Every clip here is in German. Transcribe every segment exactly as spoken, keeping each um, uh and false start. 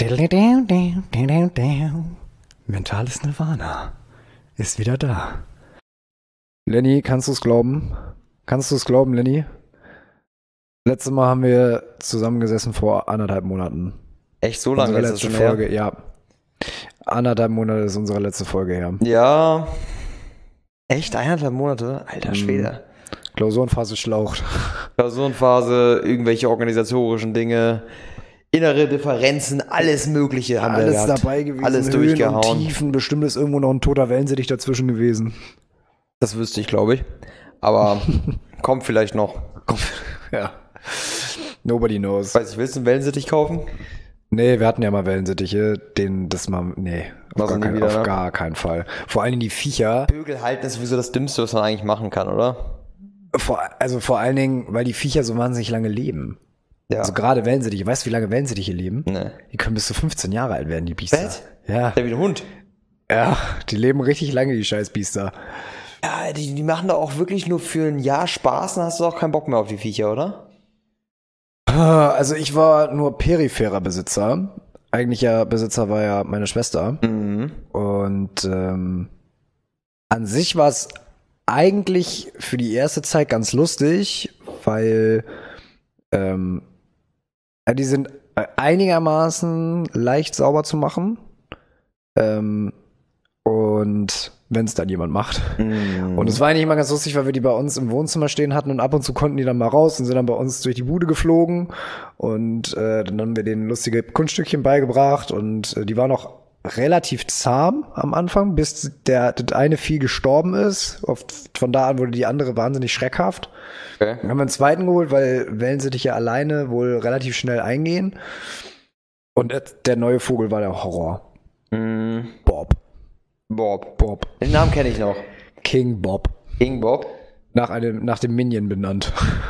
Mentales Nirvana ist wieder da. Lenny, kannst du es glauben? Kannst du es glauben, Lenny? Letztes Mal haben wir zusammengesessen vor anderthalb Monaten. Echt so lange unsere ist letzte das schon Folge, her? ja. Anderthalb Monate ist unsere letzte Folge her. Ja. Echt? Eineinhalb Monate? Alter Schwede. Klausurenphase schlaucht. Klausurenphase, irgendwelche organisatorischen Dinge, innere Differenzen, alles Mögliche haben wir Alles gehabt. dabei gewesen, Alles Höhen durchgehauen. und Tiefen. Bestimmt ist irgendwo noch ein toter Wellensittich dazwischen gewesen. Das wüsste ich, glaube ich. Aber kommt vielleicht noch. Ja. Nobody knows. Weiß ich, willst du einen Wellensittich kaufen? Nee, wir hatten ja mal Wellensittiche, den das mal, nee, auf, Machst gar, du nie kein, wieder, auf ne? gar keinen Fall. Vor allen Dingen die Viecher, Vögel halten ist sowieso das Dümmste, was man eigentlich machen kann, oder? vor, also vor allen Dingen, weil die Viecher so wahnsinnig lange leben. Ja. Also gerade Wellensittiche, weißt du, wie lange Wellensittiche leben? Nee. Die können bis zu fünfzehn Jahre alt werden, die Biester. Was? Ja, Der wie ein Hund. ja, die leben richtig lange, die scheiß Biester. Ja, die, die machen da auch wirklich nur für ein Jahr Spaß, dann hast du auch keinen Bock mehr auf die Viecher, oder? Also ich war nur peripherer Besitzer. Eigentlicher Besitzer war ja meine Schwester. Mhm. Und ähm, an sich war es eigentlich für die erste Zeit ganz lustig, weil ähm, ja, die sind einigermaßen leicht sauber zu machen. Ähm, und wenn es dann jemand macht. Mhm. Und es war eigentlich immer ganz lustig, weil wir die bei uns im Wohnzimmer stehen hatten und ab und zu konnten die dann mal raus und sind dann bei uns durch die Bude geflogen. Und äh, dann haben wir denen lustige Kunststückchen beigebracht und äh, die waren auch relativ zahm am Anfang, bis der das eine Vieh gestorben ist. Oft, von da an wurde die andere wahnsinnig schreckhaft. Okay. Dann haben wir einen zweiten geholt, weil Wellensittiche alleine wohl relativ schnell eingehen. Und äh, der neue Vogel war der Horror. Mhm. Bob. Bob. Bob. Den Namen kenne ich noch. King Bob. King Bob. Nach einem, nach dem Minion benannt.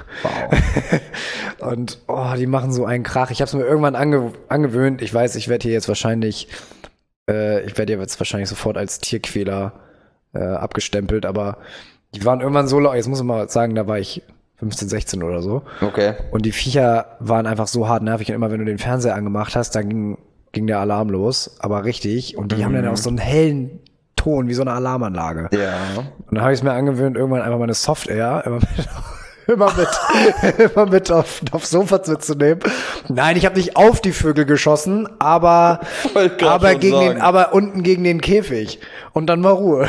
Wow. Und oh, die machen so einen Krach. Ich habe es mir irgendwann ange angewöhnt. Ich weiß, ich werde hier jetzt wahrscheinlich, äh, ich werde jetzt wahrscheinlich sofort als Tierquäler äh, abgestempelt, aber die waren irgendwann so laut. Jetzt muss ich mal sagen, da war ich fünfzehn, sechzehn oder so. Okay. Und die Viecher waren einfach so hart nervig. Und immer wenn du den Fernseher angemacht hast, dann ging, ging der Alarm los. Aber richtig. Und die Mhm. haben dann auch so einen hellen Ton, wie so eine Alarmanlage. Ja. Und dann habe ich es mir angewöhnt, irgendwann einfach mal eine Soft-Air immer mit, immer mit, immer mit auf, aufs Sofa mitzunehmen. Nein, ich habe nicht auf die Vögel geschossen, aber, Wollte grad aber, schon gegen sagen. den, aber unten gegen den Käfig. Und dann war Ruhe.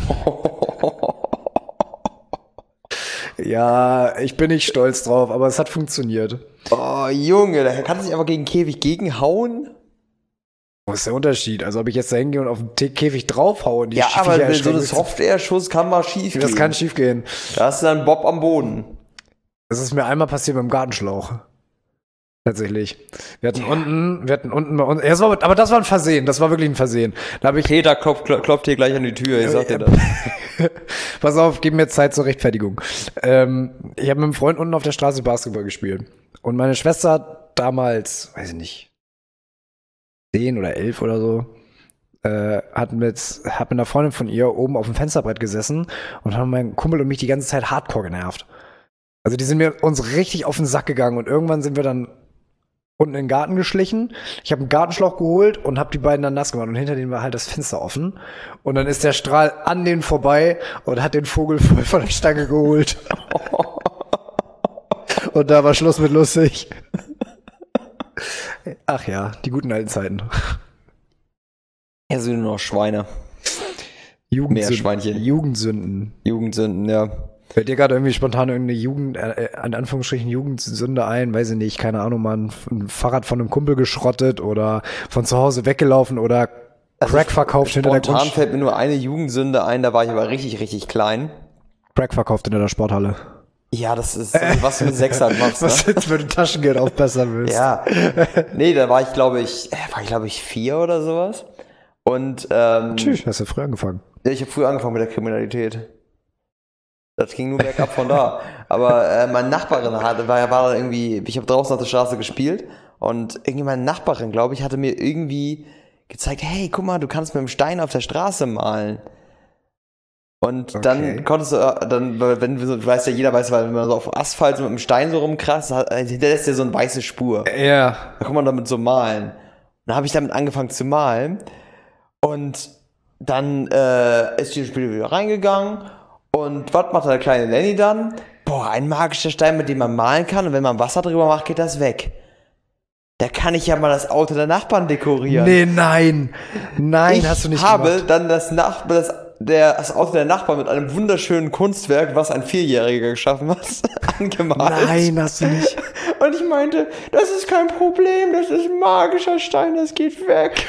Ja, ich bin nicht stolz drauf, aber es hat funktioniert. Oh, Junge, da kann sich aber gegen Käfig gegenhauen. Was ist der Unterschied? Also ob ich jetzt da hingehe und auf den T- Käfig draufhaue und die Ja, Viecher aber so erschrecken, ein Soft-Air-Schuss kann mal schief das gehen. kann schief gehen. Da hast du dann Bob am Boden. Das ist mir einmal passiert beim Gartenschlauch. Tatsächlich. Wir hatten unten, wir hatten unten bei uns, ja, das war, aber das war ein Versehen, das war wirklich ein Versehen. Da habe ich, Peter klopft, klopft hier gleich an die Tür, ich sag dir das. pass auf, gib mir Zeit zur Rechtfertigung. Ähm, ich habe mit einem Freund unten auf der Straße Basketball gespielt. Und meine Schwester hat damals, weiß ich nicht, zehn oder elf oder so, äh, hat mit, hat mit einer Freundin von ihr oben auf dem Fensterbrett gesessen und haben meinen Kumpel und mich die ganze Zeit hardcore genervt. Also die sind mir uns richtig auf den Sack gegangen und irgendwann sind wir dann unten in den Garten geschlichen. Ich habe einen Gartenschlauch geholt und habe die beiden dann nass gemacht und hinter denen war halt das Fenster offen und dann ist der Strahl an denen vorbei und hat den Vogel voll von der Stange geholt. Und da war Schluss mit lustig. Ach ja, die guten alten Zeiten. Hier sind nur noch Schweine. Jugendsünden. Meerschweinchen. Jugendsünden. Jugendsünden, ja. Fällt dir gerade irgendwie spontan irgendeine Jugend, äh, in Anführungsstrichen Jugendsünde ein? Weiß ich nicht, keine Ahnung, mal ein, ein Fahrrad von einem Kumpel geschrottet oder von zu Hause weggelaufen oder Crack verkauft hinter der Spontan Kunst fällt mir nur eine Jugendsünde ein, da war ich aber richtig, richtig klein. Crack verkauft hinter der Sporthalle. Ja, das ist, was du mit sechs halt machst, ne? Was jetzt, wenn du Taschengeld aufbessern willst. Ja. Nee, da war ich, glaube ich, äh, war ich, glaube ich, vier oder sowas. Und, ähm, Tschüss, hast du früh angefangen. ja, ich habe früh angefangen mit der Kriminalität. Das ging nur bergab von da. Aber äh, meine Nachbarin hatte, war, war da irgendwie, ich habe draußen auf der Straße gespielt und irgendwie meine Nachbarin, glaube ich, hatte mir irgendwie gezeigt, hey, guck mal, du kannst mit dem Stein auf der Straße malen. Und Okay. dann konntest du, äh, dann, wenn du, so- du weißt ja, jeder weiß, weil wenn man so auf Asphalt so mit dem Stein so rumkratzt, hat- äh, hinterlässt der so eine weiße Spur. Ja. Da kann man damit so malen. Dann habe ich damit angefangen zu malen und dann äh, ist die Spiel wieder reingegangen und was macht der kleine Lenny dann? Boah, ein magischer Stein, mit dem man malen kann und wenn man Wasser drüber macht, geht das weg. Da kann ich ja mal das Auto der Nachbarn dekorieren. Nee, nein. Nein, ich hast du nicht habe gemacht. dann das, Nach- das, der, das Auto der Nachbarn mit einem wunderschönen Kunstwerk, was ein Vierjähriger geschaffen hat, angemalt. Nein, hast du nicht. Und ich meinte, das ist kein Problem, das ist ein magischer Stein, das geht weg.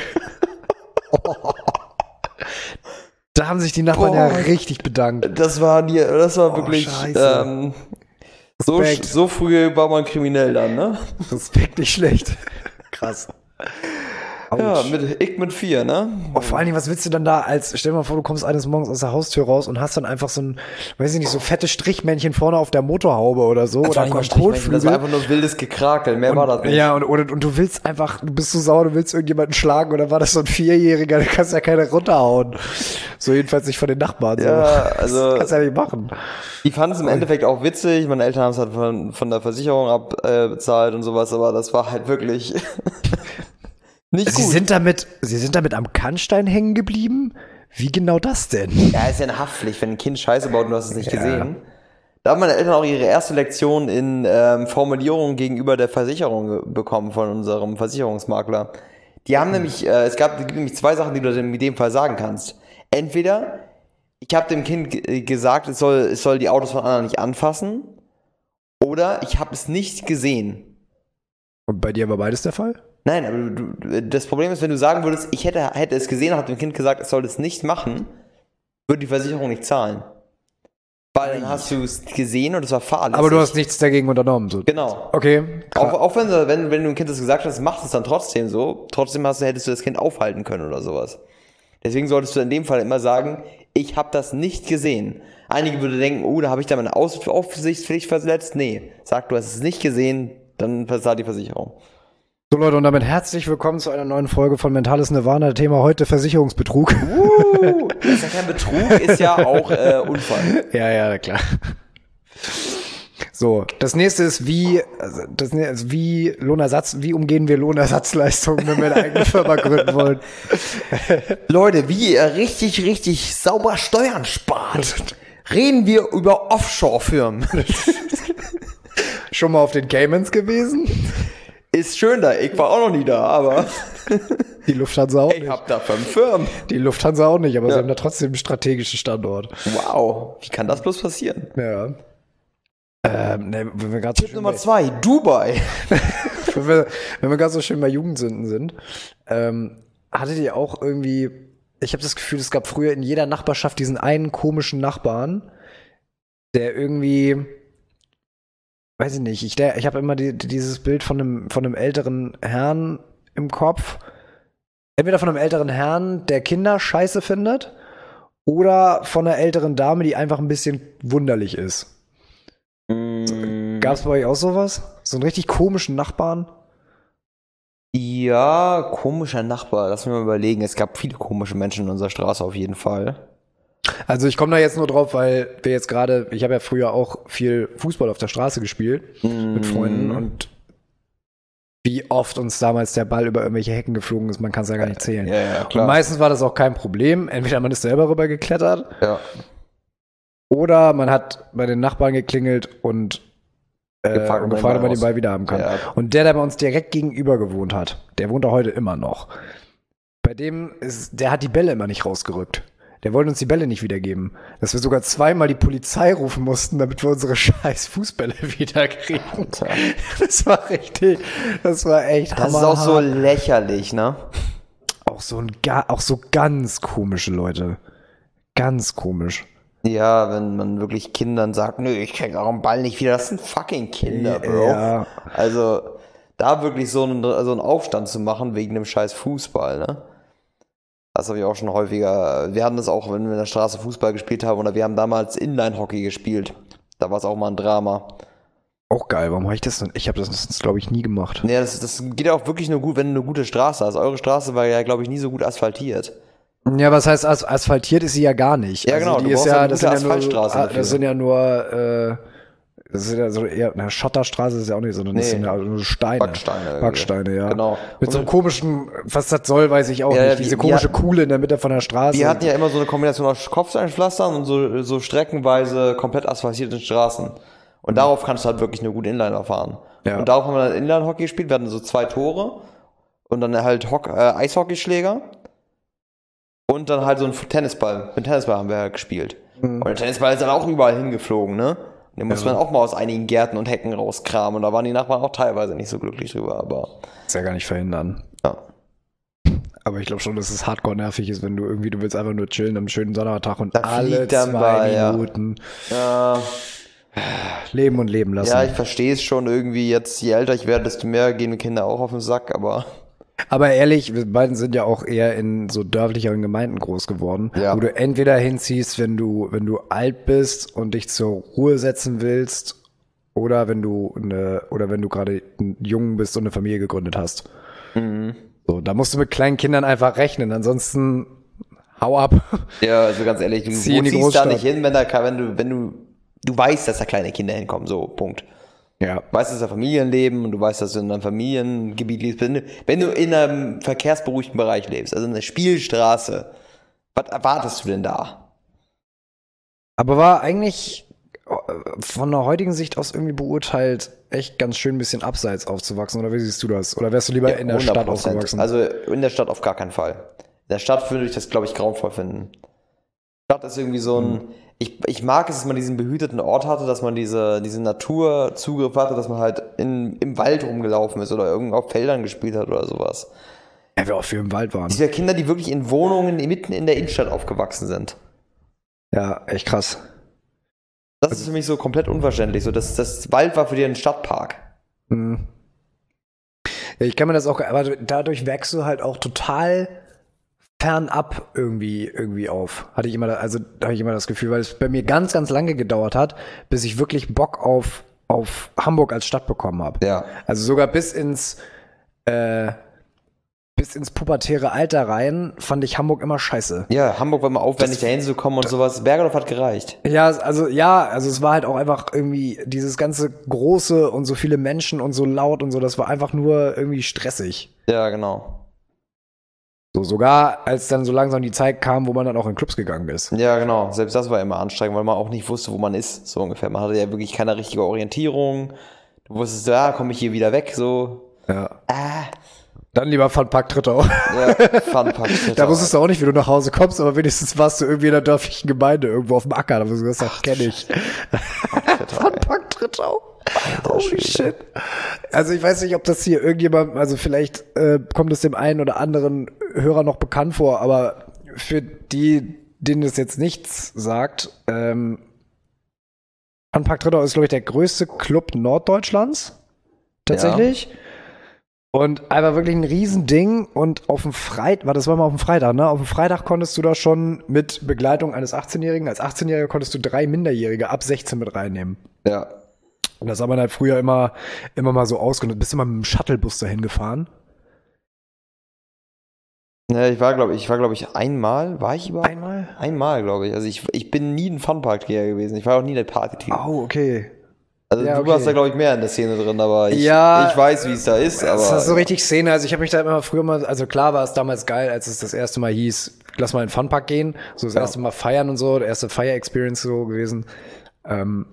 Da haben sich die Nachbarn Boah. ja richtig bedankt. Das war, die, das war Oh, wirklich Scheiße. ähm, so, Respekt. so früh war man kriminell dann, ne? Respekt nicht schlecht. Krass. Ja, Autsch. mit, ich mit vier, ne? Oh, vor allen Dingen, was willst du dann da als, stell dir mal vor, du kommst eines Morgens aus der Haustür raus und hast dann einfach so ein, weiß ich nicht, so fette Strichmännchen vorne auf der Motorhaube oder so. Das oder war nicht mal am Strichmännchen, das war Kotflügel. einfach nur wildes Gekrakel, mehr war das nicht. Ja, und, und, und du willst einfach, du bist so sauer, du willst irgendjemanden schlagen oder war das so ein Vierjähriger, da kannst ja keiner runterhauen. So jedenfalls nicht von den Nachbarn. So. Ja, also- Das kannst du ja nicht machen. Die fanden es im Endeffekt auch witzig, meine Eltern haben es halt von, von der Versicherung abbezahlt und sowas, aber das war halt wirklich nicht Sie gut. sind damit, sie sind damit am Kannstein hängen geblieben? Wie genau das denn? Ja, ist ja eine Haftpflicht, wenn ein Kind Scheiße baut und du hast es nicht Ja. gesehen. Da haben meine Eltern auch ihre erste Lektion in ähm, Formulierung gegenüber der Versicherung ge- bekommen von unserem Versicherungsmakler. Die haben nämlich, äh, es gab es gibt nämlich zwei Sachen, die du in dem Fall sagen kannst. Entweder, ich habe dem Kind ge- gesagt, es soll, es soll die Autos von anderen nicht anfassen, oder ich habe es nicht gesehen. Und bei dir war beides der Fall? Nein, aber du, du, das Problem ist, wenn du sagen würdest, ich hätte, hätte es gesehen und habe dem Kind gesagt, es soll es nicht machen, würde die Versicherung nicht zahlen. Weil dann hast du es gesehen und es war fahrlässig. Aber du hast nichts dagegen unternommen. So. Genau. Okay. Auch, Klar. auch wenn, du- wenn, wenn du dem Kind das gesagt hast, machst es dann trotzdem so. Trotzdem hast du, hättest du das Kind aufhalten können oder sowas. Deswegen solltest du in dem Fall immer sagen, ich habe das nicht gesehen. Einige würden denken, oh, da habe ich da meine Aus- Aufsichtspflicht verletzt. Nee, sag, du hast es nicht gesehen, dann verzahlt die Versicherung. So Leute, und damit herzlich willkommen zu einer neuen Folge von Mentales Nirvana. Thema heute Versicherungsbetrug. Uh, das ist ja kein Betrug, ist ja auch äh, Unfall. Ja, ja, klar. So, das nächste ist wie, also das nächste ist wie Lohnersatz, wie umgehen wir Lohnersatzleistungen, wenn wir eine eigene Firma gründen wollen. Leute, wie ihr richtig, richtig sauber Steuern spart, reden wir über Offshore-Firmen. Schon mal auf den Caymans gewesen? Ist schön da, ich war auch noch nie da, aber Die Lufthansa auch ich nicht. hab da fünf Firmen. Die Lufthansa auch nicht, aber Ja. sie haben da trotzdem einen strategischen Standort. Wow, wie kann das bloß passieren? Ja. Ähm, ne, wenn wir gerade so, Tipp schön Nummer bei- zwei, Dubai. wenn wir, wenn wir gerade so schön bei Jugendsünden sind, ähm, hattet ihr auch irgendwie, ich habe das Gefühl, es gab früher in jeder Nachbarschaft diesen einen komischen Nachbarn, der irgendwie, weiß ich nicht, ich, der- ich habe immer die, dieses Bild von einem, von einem älteren Herrn im Kopf. Entweder von einem älteren Herrn, der Kinder scheiße findet, oder von einer älteren Dame, die einfach ein bisschen wunderlich ist. Gab's bei euch auch sowas? So einen richtig komischen Nachbarn? Ja, komischer Nachbar, lass mich mal überlegen. Es gab viele komische Menschen in unserer Straße auf jeden Fall. Also ich komme da jetzt nur drauf, weil wir jetzt gerade, ich habe ja früher auch viel Fußball auf der Straße gespielt mit Freunden und wie oft uns damals der Ball über irgendwelche Hecken geflogen ist, man kann es ja gar nicht zählen. Ja, ja, Und klar. meistens war das auch kein Problem. Entweder man ist selber rüber geklettert Ja. oder man hat bei den Nachbarn geklingelt und äh, Gefragt, ob und man gefragt, ob man den den Ball Ball wieder haben kann. Ja. Und der, der bei uns direkt gegenüber gewohnt hat, der wohnt auch heute immer noch. Bei dem ist, der hat die Bälle immer nicht rausgerückt. Der wollte uns die Bälle nicht wiedergeben. Dass wir sogar zweimal die Polizei rufen mussten, damit wir unsere scheiß Fußbälle wiederkriegen. Alter. Das war richtig, das war echt Das ist auch so hammerhart. lächerlich, ne? Auch so ein, ga- auch so ganz komische Leute. Ganz komisch. Ja, wenn man wirklich Kindern sagt, nö, ich krieg auch einen Ball nicht wieder. Das sind fucking Kinder, Bro. Ja. Also, da wirklich so einen, so einen Aufstand zu machen wegen dem scheiß Fußball, ne? Das habe ich auch schon häufiger. Wir hatten das auch, wenn wir in der Straße Fußball gespielt haben, oder wir haben damals Inline-Hockey gespielt. Da war es auch mal ein Drama. Auch geil, warum habe ich das denn? Ich habe das, glaube ich, nie gemacht. Nee, das, das geht ja auch wirklich nur gut, wenn du eine gute Straße hast. Eure Straße war ja, glaube ich, nie so gut asphaltiert. Ja, was heißt as asphaltiert ist sie ja gar nicht. Ja, genau, Die du ist brauchst ja, halt eine das gute sind ja nur, Asphaltstraße ah, dafür. das sind ja nur, äh, Das ist ja so eher, na, Schotterstraße ist ja auch nicht, sondern das Nee. sind ja nur Steine. Backsteine irgendwie. Backsteine, ja. Genau. Mit so einem komischen, was das soll, weiß ich auch Ja, nicht. wir- Diese wir komische hatten- Kuhle in der Mitte von der Straße. Wir hatten ja immer so eine Kombination aus Kopfsteinpflastern und so, so streckenweise komplett asphaltierten Straßen. Und darauf kannst du halt wirklich nur gut Inliner fahren. Ja. Und darauf haben wir dann Inline-Hockey gespielt. Wir hatten so zwei Tore und dann halt Hock, äh, Eishockeyschläger und dann halt so ein Tennisball. Mit dem Tennisball haben wir halt gespielt. Mhm. Und der Tennisball ist dann auch überall hingeflogen, ne? Und den musste Ja. man auch mal aus einigen Gärten und Hecken rauskramen. Und da waren die Nachbarn auch teilweise nicht so glücklich drüber, aber ist ja gar nicht verhindern. ja. Aber ich glaube schon, dass es hardcore nervig ist, wenn du irgendwie, du willst einfach nur chillen am schönen Sommertag und Da alle fliegt dann zwei Ball, ja. Minuten Ja, leben und leben lassen. ja, ich verstehe es schon irgendwie. Jetzt, je älter ich werde, desto mehr gehen mir Kinder auch auf den Sack, aber Aber ehrlich, wir beiden sind ja auch eher in so dörflicheren Gemeinden groß geworden, Ja. wo du entweder hinziehst, wenn du, wenn du alt bist und dich zur Ruhe setzen willst, oder wenn du eine, oder wenn du gerade ein Jung bist und eine Familie gegründet hast. Mhm. So, da musst du mit kleinen Kindern einfach rechnen, ansonsten hau ab. ja, also ganz ehrlich, du Zieh in die ziehst da Großstadt. nicht hin, wenn da, wenn du, wenn du, du weißt, dass da kleine Kinder hinkommen, so, Punkt. Ja. Du weißt, dass da Familien leben und du weißt, dass du in einem Familiengebiet lebst. Wenn du, wenn du in einem verkehrsberuhigten Bereich lebst, also in einer Spielstraße, was erwartest du denn da? Aber war eigentlich äh, von der heutigen Sicht aus irgendwie beurteilt, echt ganz schön ein bisschen abseits aufzuwachsen, oder wie siehst du das? Oder wärst du lieber in der Stadt hundert Prozent. aufgewachsen? Also in der Stadt auf gar keinen Fall. In der Stadt würde ich das, glaube ich, grauenvoll finden. Stadt ist irgendwie so ein, Mhm. ich, ich mag es, dass man diesen behüteten Ort hatte, dass man diese, diese Naturzugriff hatte, dass man halt in, im Wald rumgelaufen ist oder irgendwo auf Feldern gespielt hat oder sowas. Ja, wir auch viel im Wald waren. Diese Kinder, die wirklich in Wohnungen mitten in der Innenstadt aufgewachsen sind. Ja, echt krass. Das ist für mich so komplett unverständlich. So, das, das Wald war für die ein Stadtpark. Mhm. Ja, ich kann mir das auch, aber dadurch wächst du halt auch total fernab irgendwie, irgendwie auf. Hatte ich immer, da- also da habe ich immer das Gefühl, weil es bei mir ganz, ganz lange gedauert hat, bis ich wirklich Bock auf, auf Hamburg als Stadt bekommen habe. Ja. Also sogar bis ins, äh, bis ins pubertäre Alter rein fand ich Hamburg immer scheiße. Ja, Hamburg war immer aufwendig, Das- da hinzukommen und sowas. Bergedorf hat gereicht. Ja, also ja, also es war halt auch einfach irgendwie dieses ganze Große und so viele Menschen und so laut und so, das war einfach nur irgendwie stressig. Ja, genau. So, sogar als dann so langsam die Zeit kam, wo man dann auch in Clubs gegangen ist. Ja, genau. Selbst das war immer anstrengend, weil man auch nicht wusste, wo man ist, so ungefähr. Man hatte ja wirklich keine richtige Orientierung. Du wusstest, ja, komme ich hier wieder weg, so. Ja. Ah. Dann lieber Funpark Trittau. Ja, Funpark. Da wusstest du auch nicht, wie du nach Hause kommst, aber wenigstens warst du irgendwie in der dörflichen Gemeinde, irgendwo auf dem Acker. Da hast du gesagt, kenn ich. Funpark Trittau. Holy shit. Also ich weiß nicht, ob das hier irgendjemand, also vielleicht äh, kommt es dem einen oder anderen Hörer noch bekannt vor, aber für die, denen es jetzt nichts sagt, ähm, Funpark Trittau ist, glaube ich, der größte Club Norddeutschlands. Tatsächlich. Und einfach wirklich ein Riesending. Und auf dem Freitag, war das war mal auf dem Freitag, ne? Auf dem Freitag konntest du da schon mit Begleitung eines achtzehnjährigen, als achtzehnjähriger konntest du drei Minderjährige ab sechzehn mit reinnehmen. Ja. Und das hat man halt früher immer, immer mal so ausgenutzt. Bist immer mit dem Shuttlebus dahin gefahren? Ja, ich war, glaube ich, ich war, glaube ich, einmal, war ich überhaupt? Einmal? Einmal, glaube ich. Also ich, ich bin nie ein Funpark-Geher gewesen. Ich war auch nie der Party-Typ. Oh, okay. Also ja, du okay. warst da, glaube ich, mehr in der Szene drin, aber ich, Ja, ich weiß, wie es da ist. Aber Das ist so richtig Szene. Also ich habe mich da immer früher mal, also klar war es damals geil, als es das erste Mal hieß, lass mal in den Funpark gehen. So das Ja. erste Mal feiern und so, der erste Fire-Experience so gewesen. Ähm,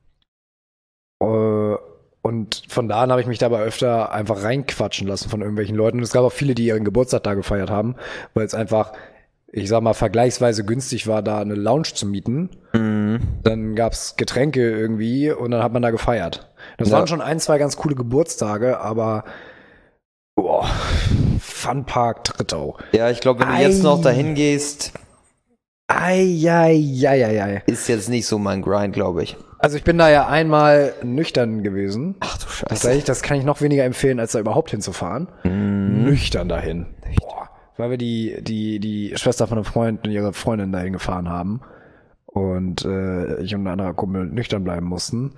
äh, und von da an habe ich mich dabei öfter einfach reinquatschen lassen von irgendwelchen Leuten. Und es gab auch viele, die ihren Geburtstag da gefeiert haben, weil es einfach, ich sag mal, vergleichsweise günstig war, da eine Lounge zu mieten. Mhm. Dann gab's Getränke irgendwie und dann hat man da gefeiert. Das Ja. waren schon ein, zwei ganz coole Geburtstage, aber boah, Funpark Trittau. Ja, ich glaube, wenn du Ei. jetzt noch dahin gehst, Eieieiei. ist jetzt nicht so mein Grind, glaube ich. Also ich bin da ja einmal nüchtern gewesen. Ach du Scheiße. Tatsächlich, das kann ich noch weniger empfehlen, als da überhaupt hinzufahren. Mhm. Nüchtern dahin. Boah. Weil wir die, die, die Schwester von einem Freund und ihre Freundin dahin gefahren haben. Und äh, ich und ein anderer Kumpel nüchtern bleiben mussten.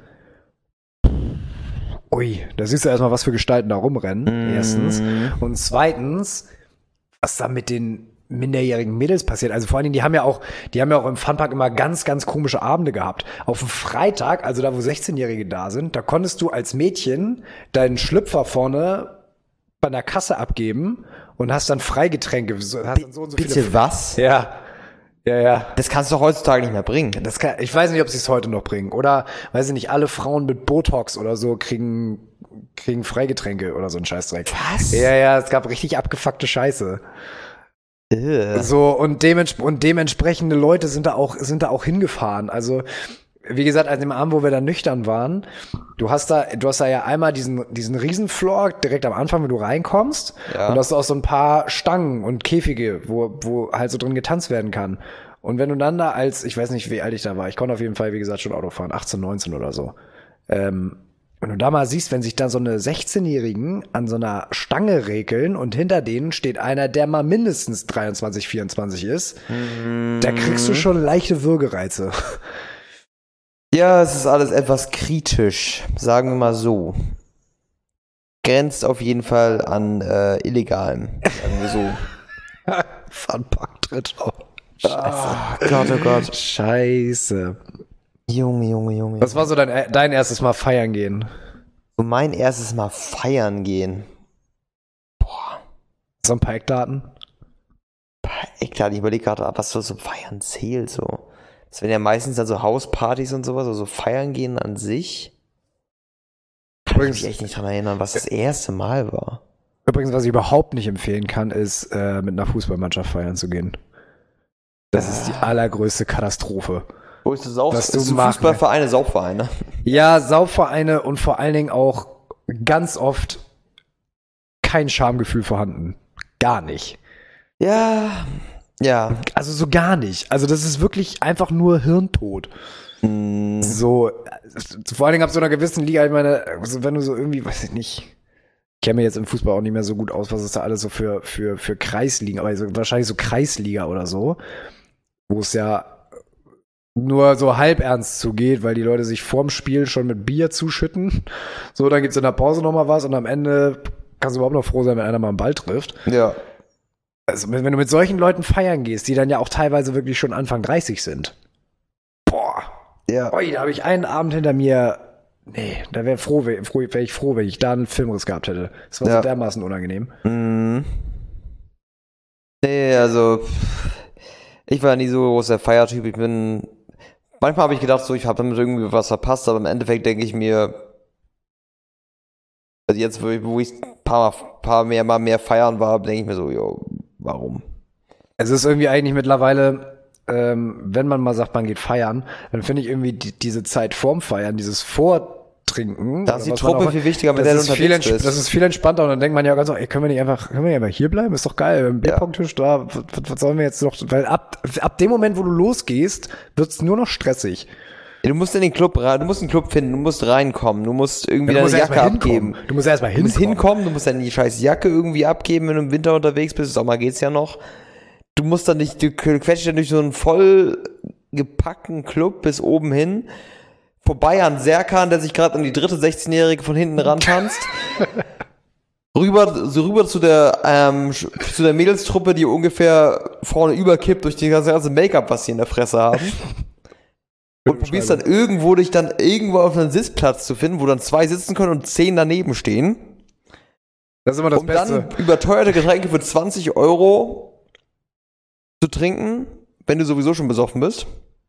Ui, da siehst du erstmal, was für Gestalten da rumrennen. Mhm. Erstens. Und zweitens, was da mit den, minderjährigen Mädels passiert. Also vor allen Dingen, die haben ja auch, die haben ja auch im Funpark immer ganz, ganz komische Abende gehabt. Auf dem Freitag, also da, wo sechzehnjährige da sind, da konntest du als Mädchen deinen Schlüpfer vorne bei der Kasse abgeben und hast dann Freigetränke. Hast dann so und so Bitte viele was? Ja. Ja, ja. Das kannst du doch heutzutage nicht mehr bringen. Das kann, ich weiß nicht, ob sie es heute noch bringen. Oder, weiß ich nicht, alle Frauen mit Botox oder so kriegen, kriegen Freigetränke oder so ein Scheißdreck. Was? Ja, ja, es gab richtig abgefuckte Scheiße. Ugh. So, und, dements- und dementsprechende Leute sind da auch, sind da auch hingefahren. Also, wie gesagt, an dem Abend, wo wir da nüchtern waren, du hast da, du hast da ja einmal diesen, diesen Riesenfloor direkt am Anfang, wenn du reinkommst. Ja. Und du hast auch so ein paar Stangen und Käfige, wo, wo halt so drin getanzt werden kann. Und wenn du dann da als, ich weiß nicht, wie alt ich da war, ich konnte auf jeden Fall, wie gesagt, schon Auto fahren, achtzehn, neunzehn oder so. Ähm, wenn du da mal siehst, wenn sich da so eine sechzehnjährigen an so einer Stange regeln und hinter denen steht einer, der mal mindestens dreiundzwanzig, vierundzwanzig ist, Mhm. da kriegst du schon leichte Würgereize. Ja, es ist alles etwas kritisch, sagen wir mal so. Grenzt auf jeden Fall an äh, Illegalem, sagen wir so. Funpark-Tritt. Oh, Ah, Gott, oh Gott. Scheiße. Junge, Junge, Junge. Was war so dein, dein erstes Mal feiern gehen? So mein erstes Mal feiern gehen. So ein paar Eckdaten? Ich klar, ich überlege gerade, was so zum Feiern zählt, so. Das wären ja meistens dann so Hauspartys und sowas, also feiern gehen an sich. Kann Übrigens- ich mich echt nicht dran erinnern, was das erste Mal war. Übrigens, was ich überhaupt nicht empfehlen kann, ist, äh, mit einer Fußballmannschaft feiern zu gehen. Das ist die allergrößte Katastrophe. Wo ist das Sauf? Was du ist so machst, Fußballvereine, Saufvereine. Ja, Saufvereine und vor allen Dingen auch ganz oft kein Schamgefühl vorhanden. Gar nicht. Ja, ja. Also so gar nicht. Also das ist wirklich einfach nur Hirntod. Mm, So, äh, vor allen Dingen ab so einer gewissen Liga, ich meine, also wenn du so irgendwie, weiß ich nicht, ich kenne mir jetzt im Fußball auch nicht mehr so gut aus, was ist da alles so für, für, für Kreisligen, aber so, wahrscheinlich so Kreisliga oder so, wo es ja nur so halb ernst zugeht, weil die Leute sich vorm Spiel schon mit Bier zuschütten. So, dann gibt's in der Pause nochmal was und am Ende kannst du überhaupt noch froh sein, wenn einer mal einen Ball trifft. ja. Also, wenn du mit solchen Leuten feiern gehst, die dann ja auch teilweise wirklich schon Anfang dreißig sind. Boah. Ja. Ui, da habe ich einen Abend hinter mir. Nee, da wäre froh, wär, froh, wär ich froh, wenn ich da einen Filmriss gehabt hätte. Das war Ja. so dermaßen unangenehm. Mm. Nee, also pff, ich war nie so großer Feiertyp. Ich bin manchmal habe ich gedacht, so ich habe damit irgendwie was verpasst, aber im Endeffekt denke ich mir, also jetzt, wo ich, wo ich ein paar, paar mehr mal mehr feiern war, denke ich mir so, jo, warum? Es ist irgendwie eigentlich mittlerweile, ähm, wenn man mal sagt, man geht feiern, dann finde ich irgendwie die, diese Zeit vorm Feiern, dieses Vortrinken. Da ist die oder was man Truppe auch- viel wichtiger, mit das der du ist viel unterwegs entsp- bist. Das ist viel entspannter und dann denkt man ja ganz so, ey, können wir nicht einfach, können wir nicht einfach hier bleiben? Ist doch geil, im Bierpong-Tisch da, was, was sollen wir jetzt noch, weil ab, ab dem Moment, wo du losgehst, wird's nur noch stressig. Du musst in den Club rein, du musst einen Club finden, du musst reinkommen, du musst irgendwie Ja, du deine musst erst Jacke mal hinkommen. abgeben. Du musst erst mal Du musst hinkommen. hinkommen, du musst dann die scheiß Jacke irgendwie abgeben, wenn du im Winter unterwegs bist. Sommer geht's ja noch. Du musst dann nicht, du quetschst dann durch so einen voll gepackten Club bis oben hin. Vorbei an Serkan, der sich gerade an die dritte sechzehnjährige von hinten rantanzt. rüber, so rüber zu der, ähm, sch- zu der Mädelstruppe, die ungefähr vorne überkippt durch die ganze, ganze Make-up, was sie in der Fresse haben. Und probierst dann irgendwo, dich dann irgendwo auf einen Sitzplatz zu finden, wo dann zwei sitzen können und zehn daneben stehen. Das ist immer das Um Beste. dann überteuerte Getränke für zwanzig Euro zu trinken, wenn du sowieso schon besoffen bist.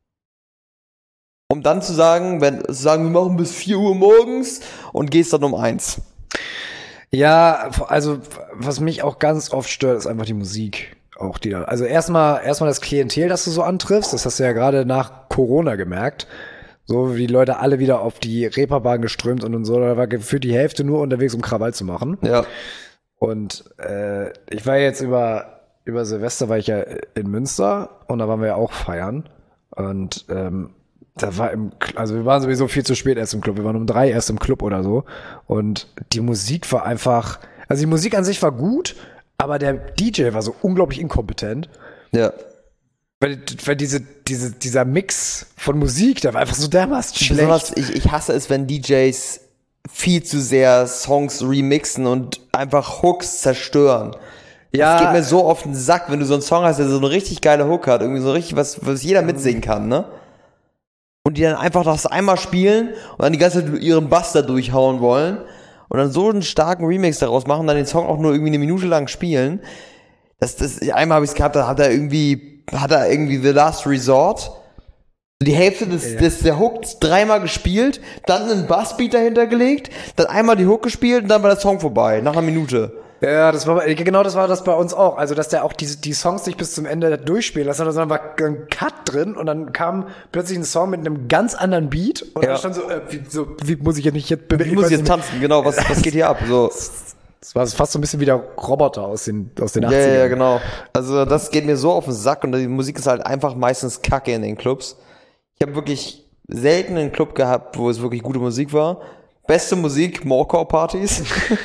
Um dann zu sagen, wenn, zu sagen, wir machen bis vier Uhr morgens und gehst dann um eins. Ja, also was mich auch ganz oft stört, ist einfach die Musik. Auch die da. Also erstmal erstmal das Klientel, das du so antriffst, das hast du ja gerade nach Corona gemerkt. So wie die Leute alle wieder auf die Reeperbahn geströmt und, und so, da war gefühlt die Hälfte nur unterwegs, um Krawall zu machen. Ja. Und äh, ich war jetzt über über Silvester war ich ja in Münster und da waren wir ja auch feiern. Und ähm, da war im, also wir waren sowieso viel zu spät erst im Club. Wir waren um drei erst im Club oder so. Und die Musik war einfach, also die Musik an sich war gut, aber der D J war so unglaublich inkompetent. Ja. Weil, weil diese, diese, dieser Mix von Musik, der war einfach so dermaßen schlecht. Besonders, ich, ich hasse es, wenn D Js viel zu sehr Songs remixen und einfach Hooks zerstören. Ja. Das geht mir so auf den Sack, wenn du so einen Song hast, der so eine richtig geile Hook hat, irgendwie so richtig, was, was jeder mitsingen kann, ne? Und die dann einfach das einmal spielen und dann die ganze Zeit ihren Bass da durchhauen wollen und dann so einen starken Remix daraus machen, dann den Song auch nur irgendwie eine Minute lang spielen. Das, das, einmal habe ich es gehabt, da hat er irgendwie, hat er irgendwie The Last Resort, die Hälfte des, ja. des der Hook dreimal gespielt, dann einen Bassbeat dahinter gelegt, dann einmal die Hook gespielt und dann war der Song vorbei, nach einer Minute. Ja, das war genau das war das bei uns auch. Also, dass der auch die, die Songs nicht bis zum Ende durchspielen lassen, sondern war ein Cut drin und dann kam plötzlich ein Song mit einem ganz anderen Beat und ja. dann stand so, äh, wie, so, wie muss ich jetzt nicht jetzt bewegen? Wie muss ich jetzt tanzen? Genau, was, was geht hier ab? So. Das war fast so ein bisschen wie der Roboter aus den, aus den Ja, achtzigern. ja, genau. Also, das geht mir so auf den Sack und die Musik ist halt einfach meistens kacke in den Clubs. Ich habe wirklich selten einen Club gehabt, wo es wirklich gute Musik war. Beste Musik, Morecore-Partys.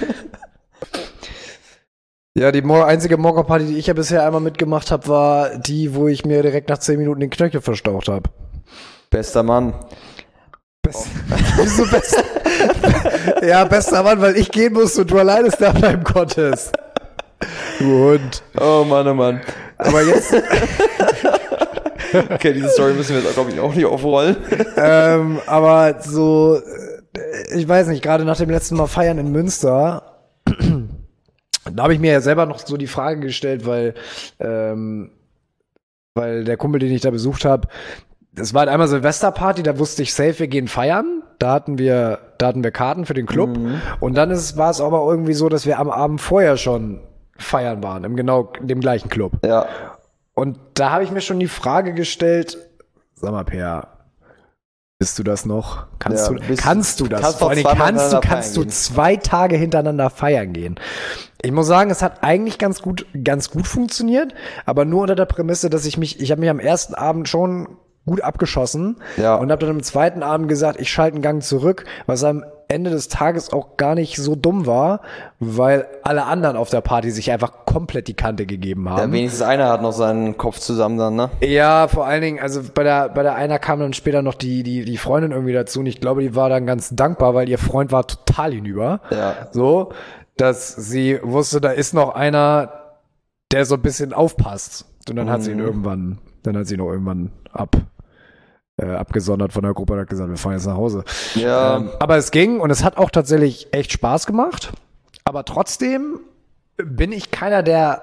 Ja, die einzige Morecore-Party, die ich ja bisher einmal mitgemacht habe, war die, wo ich mir direkt nach zehn Minuten den Knöchel verstaucht habe. Bester Mann. Best oh. Wieso bester? Ja, bester Mann, weil ich gehen musste und du alleine da bleiben konntest. Du Hund. Oh Mann, oh Mann. Aber jetzt... Okay, diese Story müssen wir jetzt, glaube ich, auch nicht aufrollen. ähm, aber so, ich weiß nicht, gerade nach dem letzten Mal feiern in Münster... Da habe ich mir ja selber noch so die Frage gestellt, weil, ähm, weil der Kumpel, den ich da besucht habe, das war halt einmal Silvesterparty, da wusste ich safe, wir gehen feiern. Da hatten wir, da hatten wir Karten für den Club. Mhm. Und dann ist, war es aber irgendwie so, dass wir am Abend vorher schon feiern waren, im genau dem gleichen Club. Ja. Und da habe ich mir schon die Frage gestellt, sag mal, Per, bist du das noch? Kannst ja, du, kannst du das? Kannst Vor allem kannst du, kannst du zwei Tage hintereinander feiern gehen. Ich muss sagen, es hat eigentlich ganz gut, ganz gut funktioniert, aber nur unter der Prämisse, dass ich mich, ich habe mich am ersten Abend schon gut abgeschossen ja. und habe dann am zweiten Abend gesagt, ich schalte einen Gang zurück, was am Ende des Tages auch gar nicht so dumm war, weil alle anderen auf der Party sich einfach komplett die Kante gegeben haben. Ja, wenigstens einer hat noch seinen Kopf zusammen dann, ne? Ja, vor allen Dingen, also bei der bei der einer kam dann später noch die die die Freundin irgendwie dazu und ich glaube, die war dann ganz dankbar, weil ihr Freund war total hinüber. Ja. So, dass sie wusste, da ist noch einer, der so ein bisschen aufpasst. Und dann mhm. hat sie ihn irgendwann, dann hat sie ihn auch irgendwann ab Äh, abgesondert von der Gruppe und hat gesagt, wir fahren jetzt nach Hause. Ja. Ähm, aber es ging und es hat auch tatsächlich echt Spaß gemacht. Aber trotzdem bin ich keiner, der,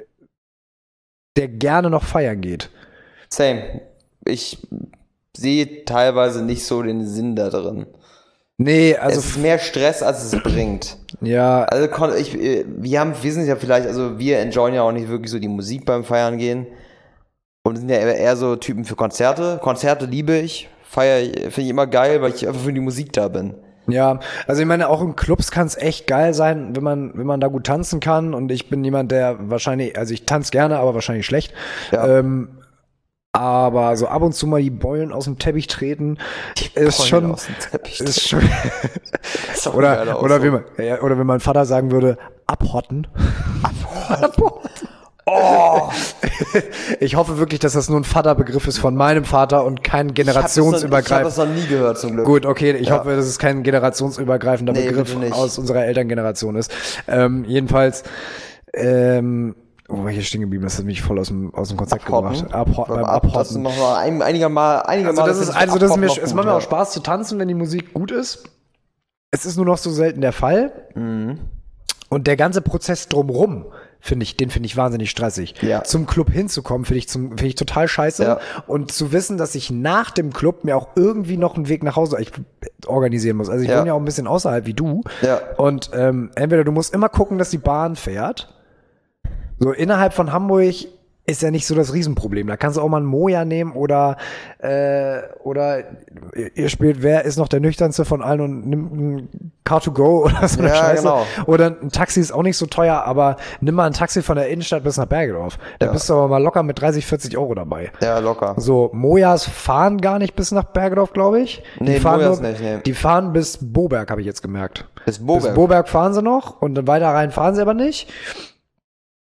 der gerne noch feiern geht. Same. Ich sehe teilweise nicht so den Sinn da drin. Nee, also. Es ist mehr Stress, als es bringt. Ja. Also, ich, wir haben, wir sind ja vielleicht, also wir enjoyen ja auch nicht wirklich so die Musik beim Feiern gehen. Und sind ja eher so Typen für Konzerte. Konzerte liebe ich, feiere, finde ich immer geil, weil ich einfach für die Musik da bin. Ja, also ich meine, auch in Clubs kann es echt geil sein, wenn man wenn man da gut tanzen kann. Und ich bin jemand, der wahrscheinlich, also ich tanze gerne, aber wahrscheinlich schlecht. Ja. Ähm, aber so ab und zu mal die Beulen aus dem Teppich treten, die ist Beulen schon, aus dem Teppich ist schon ist oder oder wie man, ja, oder wenn mein Vater sagen würde, abhotten. Abhotten. Oh! Ich hoffe wirklich, dass das nur ein Vaterbegriff ist von meinem Vater und kein generationsübergreifend. Ich habe das noch nie gehört, zum Glück. Gut, okay, ich ja. hoffe, dass es kein generationsübergreifender nee, Begriff aus unserer Elterngeneration ist. Ähm, jedenfalls, ähm, oh, war ich hier stehen geblieben? Das hat mich voll aus dem, aus dem Konzept Abhotten. gebracht. Abho- beim Abhotten. Das machen wir ein, einiger Mal, einiger also Mal. das ist, also das ist mir, es macht mir auch Spaß zu tanzen, wenn die Musik gut ist. Es ist nur noch so selten der Fall. Mhm. Und der ganze Prozess drumrum, finde ich, den finde ich wahnsinnig stressig. Ja. Zum Club hinzukommen, finde ich, zum, finde ich total scheiße. Ja. Und zu wissen, dass ich nach dem Club mir auch irgendwie noch einen Weg nach Hause ich, organisieren muss. Also ich ja. wohne ja auch ein bisschen außerhalb wie du. Ja. Und ähm, entweder du musst immer gucken, dass die Bahn fährt. So innerhalb von Hamburg ist ja nicht so das Riesenproblem. Da kannst du auch mal einen Moja nehmen oder äh, oder ihr spielt, wer ist noch der nüchternste von allen und nimmt ein Car to go oder so eine ja, Scheiße. Genau. Oder ein Taxi ist auch nicht so teuer, aber nimm mal ein Taxi von der Innenstadt bis nach Bergedorf. Da ja. bist du aber mal locker mit dreißig, vierzig Euro dabei. Ja, locker. So, Mojas fahren gar nicht bis nach Bergedorf, glaube ich. Die nee, fahren Mojas nur, nicht, nee. Die fahren bis Boberg, habe ich jetzt gemerkt. Bis Boberg? Bis Boberg fahren sie noch und dann weiter rein fahren sie aber nicht. Und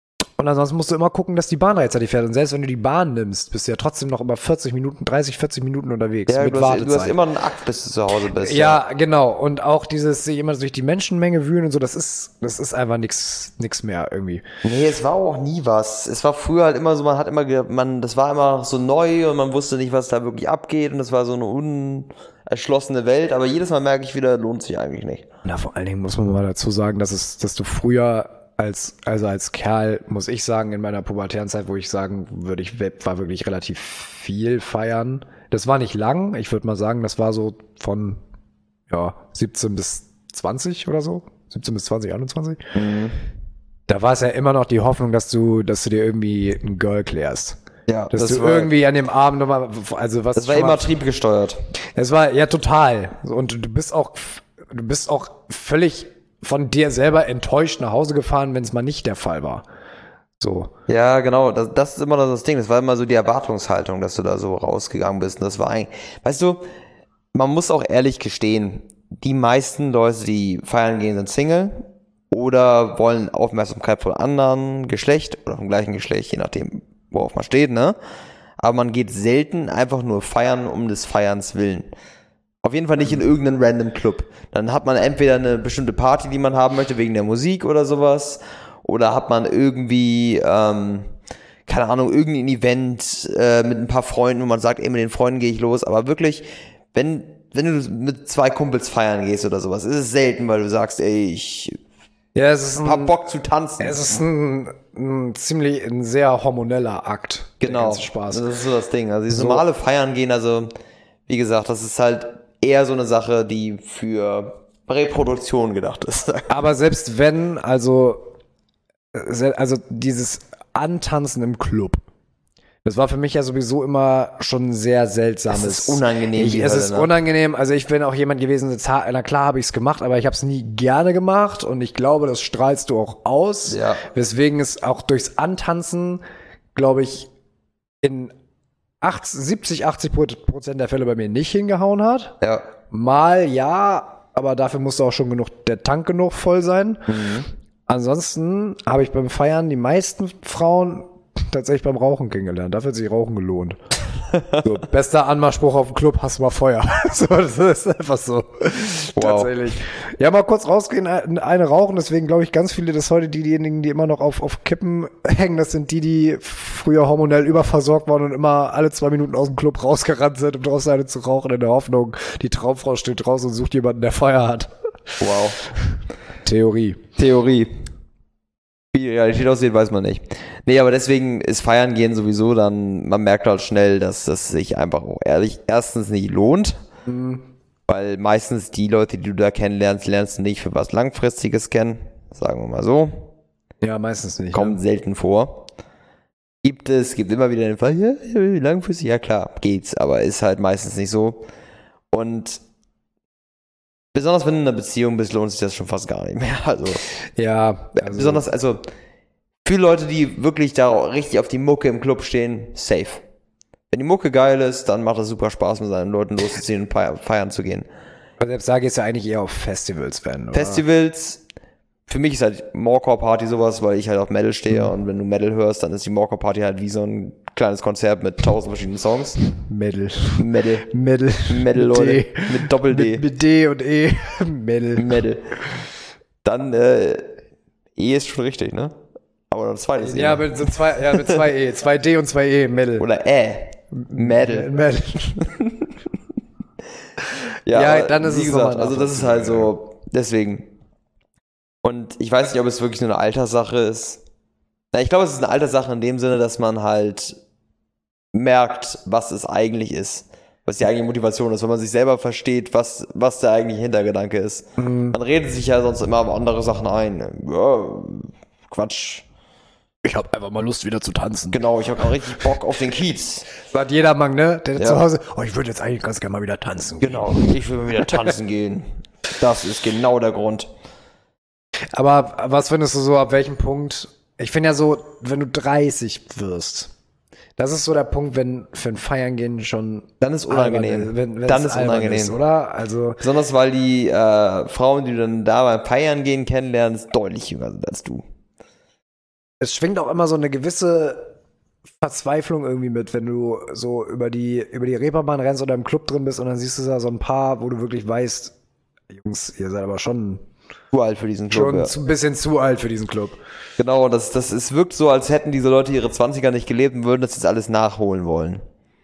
Und ansonsten musst du immer gucken, dass die Bahn rechtzeitig fährt. Und selbst wenn du die Bahn nimmst, bist du ja trotzdem noch über vierzig Minuten, dreißig, vierzig Minuten unterwegs. Ja, mit du, hast, du hast Wartezeit. immer einen Akt, bis du zu Hause bist. Ja, genau. Und auch dieses sich immer durch die Menschenmenge wühlen und so, das ist, das ist einfach nix, nix mehr irgendwie. Nee, es war auch nie was. Es war früher halt immer so, man hat immer, ge- man, das war immer so neu und man wusste nicht, was da wirklich abgeht und es war so eine unerschlossene Welt, aber jedes Mal merke ich wieder, lohnt sich eigentlich nicht. Na, vor allen Dingen muss man mal dazu sagen, dass es, dass du früher als, also als Kerl, muss ich sagen, in meiner pubertären Zeit, wo ich sagen würde, ich war wirklich relativ viel feiern. Das war nicht lang. Ich würde mal sagen, das war so von, ja, siebzehn bis zwanzig oder so. siebzehn bis zwanzig, einundzwanzig. Mhm. Da war es ja immer noch die Hoffnung, dass du, dass du dir irgendwie ein Girl klärst. Ja, Dass das du war, irgendwie an dem Abend nochmal, also was. das war schon mal- immer triebgesteuert. Es war, ja, total. Und du bist auch, du bist auch völlig von dir selber enttäuscht nach Hause gefahren, wenn es mal nicht der Fall war. So. Ja, genau, das, das ist immer das Ding. Das war immer so die Erwartungshaltung, dass du da so rausgegangen bist. Und das war eigentlich, weißt du, man muss auch ehrlich gestehen, die meisten Leute, die feiern gehen, sind Single oder wollen Aufmerksamkeit von anderen Geschlecht oder vom gleichen Geschlecht, je nachdem, worauf man steht, ne? Aber man geht selten einfach nur feiern um des Feierns willen. Auf jeden Fall nicht in irgendeinen random Club. Dann hat man entweder eine bestimmte Party, die man haben möchte, wegen der Musik oder sowas. Oder hat man irgendwie, ähm, keine Ahnung, irgendein Event äh, mit ein paar Freunden, wo man sagt, ey, mit den Freunden gehe ich los. Aber wirklich, wenn, wenn du mit zwei Kumpels feiern gehst oder sowas, ist es selten, weil du sagst, ey, ich Ja, es ist hab ein, Bock zu tanzen. es ist ein, ein ziemlich, ein sehr hormoneller Akt. Der Genau, ganze Spaß. das ist so das Ding. Also dieses So. normale Feiern gehen, also wie gesagt, das ist halt eher so eine Sache, die für Reproduktion gedacht ist. Aber selbst wenn, also, se- also dieses Antanzen im Club, das war für mich ja sowieso immer schon sehr seltsames. Es ist unangenehm, Ich, die es Hölle, ist ne? unangenehm. Also ich bin auch jemand gewesen, jetzt ha- na klar habe ich es gemacht, aber ich habe es nie gerne gemacht und ich glaube, das strahlst du auch aus. Ja. Weswegen es auch durchs Antanzen, glaube ich, in achtzig, siebzig, achtzig Prozent der Fälle bei mir nicht hingehauen hat. Ja. Mal ja, aber dafür musste auch schon genug, der Tank genug voll sein. Mhm. Ansonsten habe ich beim Feiern die meisten Frauen tatsächlich beim Rauchen kennengelernt. Dafür hat sich Rauchen gelohnt. So, bester Anmachspruch auf dem Club, hast du mal Feuer. So, das ist einfach so. Wow. Tatsächlich. Ja, mal kurz rausgehen, eine eine rauchen, deswegen glaube ich ganz viele, dass heute die, diejenigen, die immer noch auf, auf Kippen hängen, das sind die, die früher hormonell überversorgt waren und immer alle zwei Minuten aus dem Club rausgerannt sind, um draußen eine zu rauchen, in der Hoffnung, die Traumfrau steht draußen und sucht jemanden, der Feuer hat. Wow. Theorie. Theorie. Wie die Realität aussieht, weiß man nicht. Nee, aber deswegen ist Feiern gehen sowieso dann, man merkt halt schnell, dass das sich einfach auch ehrlich erstens nicht lohnt, Mhm. weil meistens die Leute, die du da kennenlernst, lernst du nicht für was Langfristiges kennen, sagen wir mal so. Ja, meistens nicht. Kommt selten vor. Gibt es, gibt immer wieder den Fall, ja, langfristig, ja klar, geht's, aber ist halt meistens nicht so. Und besonders wenn du in einer Beziehung bist, lohnt sich das schon fast gar nicht mehr. Also, Ja, also, besonders, also, für Leute, die wirklich da richtig auf die Mucke im Club stehen, safe. Wenn die Mucke geil ist, dann macht es super Spaß, mit seinen Leuten loszuziehen und feiern, feiern zu gehen. aber selbst da gehst du eigentlich eher auf Festivals, wenn, oder? Festivals, für mich ist halt Morecore-Party sowas, weil ich halt auf Metal stehe Mhm. und wenn du Metal hörst, dann ist die Morecore-Party halt wie so ein kleines Konzert mit tausend verschiedenen Songs. Metal. Metal. Metal. Metal, Mit Leute. D. Mit Doppel-D. Mit, mit D und E. Metal. Metal. Dann, äh, E ist schon richtig, ne? Aber das zweite ist E. Ja, mit so zwei, ja, mit zwei E. Zwei D und zwei E. Metal. Oder Ä. Metal. Metal. Ja, Ja, aber dann ist wie es gesagt, nochmal also das ist halt so, deswegen. Und ich weiß nicht, ob es wirklich nur eine Alterssache ist. Na, ich glaube, es ist eine Alterssache in dem Sinne, dass man halt merkt, was es eigentlich ist. Was die eigentliche Motivation ist, wenn man sich selber versteht, was, was der eigentliche Hintergedanke ist. Mhm. Man redet sich ja sonst immer auf andere Sachen ein. Ja, Quatsch. Ich hab einfach mal Lust, wieder zu tanzen. Genau, ich habe auch richtig Bock auf den Kiez. Sagt jeder Mann, ne? Der Ja. zu Hause, oh, ich würde jetzt eigentlich ganz gerne mal wieder tanzen. Genau, ich will mal wieder tanzen gehen. Das ist genau der Grund. Aber was findest du so, ab welchem Punkt? Ich finde ja so, wenn du dreißig wirst, das ist so der Punkt, wenn für ein Feiern gehen schon Dann ist unangenehm. albern ist, wenn, wenn Dann es ist albern unangenehm. ist, oder? Also Besonders weil die äh, Frauen, die du dann da beim Feiern gehen kennenlernst, deutlich jünger sind als du. es schwingt auch immer so eine gewisse Verzweiflung irgendwie mit, wenn du so über die, über die Reeperbahn rennst oder im Club drin bist und dann siehst du da so ein paar, wo du wirklich weißt, Jungs, ihr seid aber schon Zu alt für diesen Club. Schon Ja. zu- ein bisschen zu alt für diesen Club. Genau, das, das, es wirkt so, als hätten diese Leute ihre Zwanziger nicht gelebt und würden das jetzt alles nachholen wollen.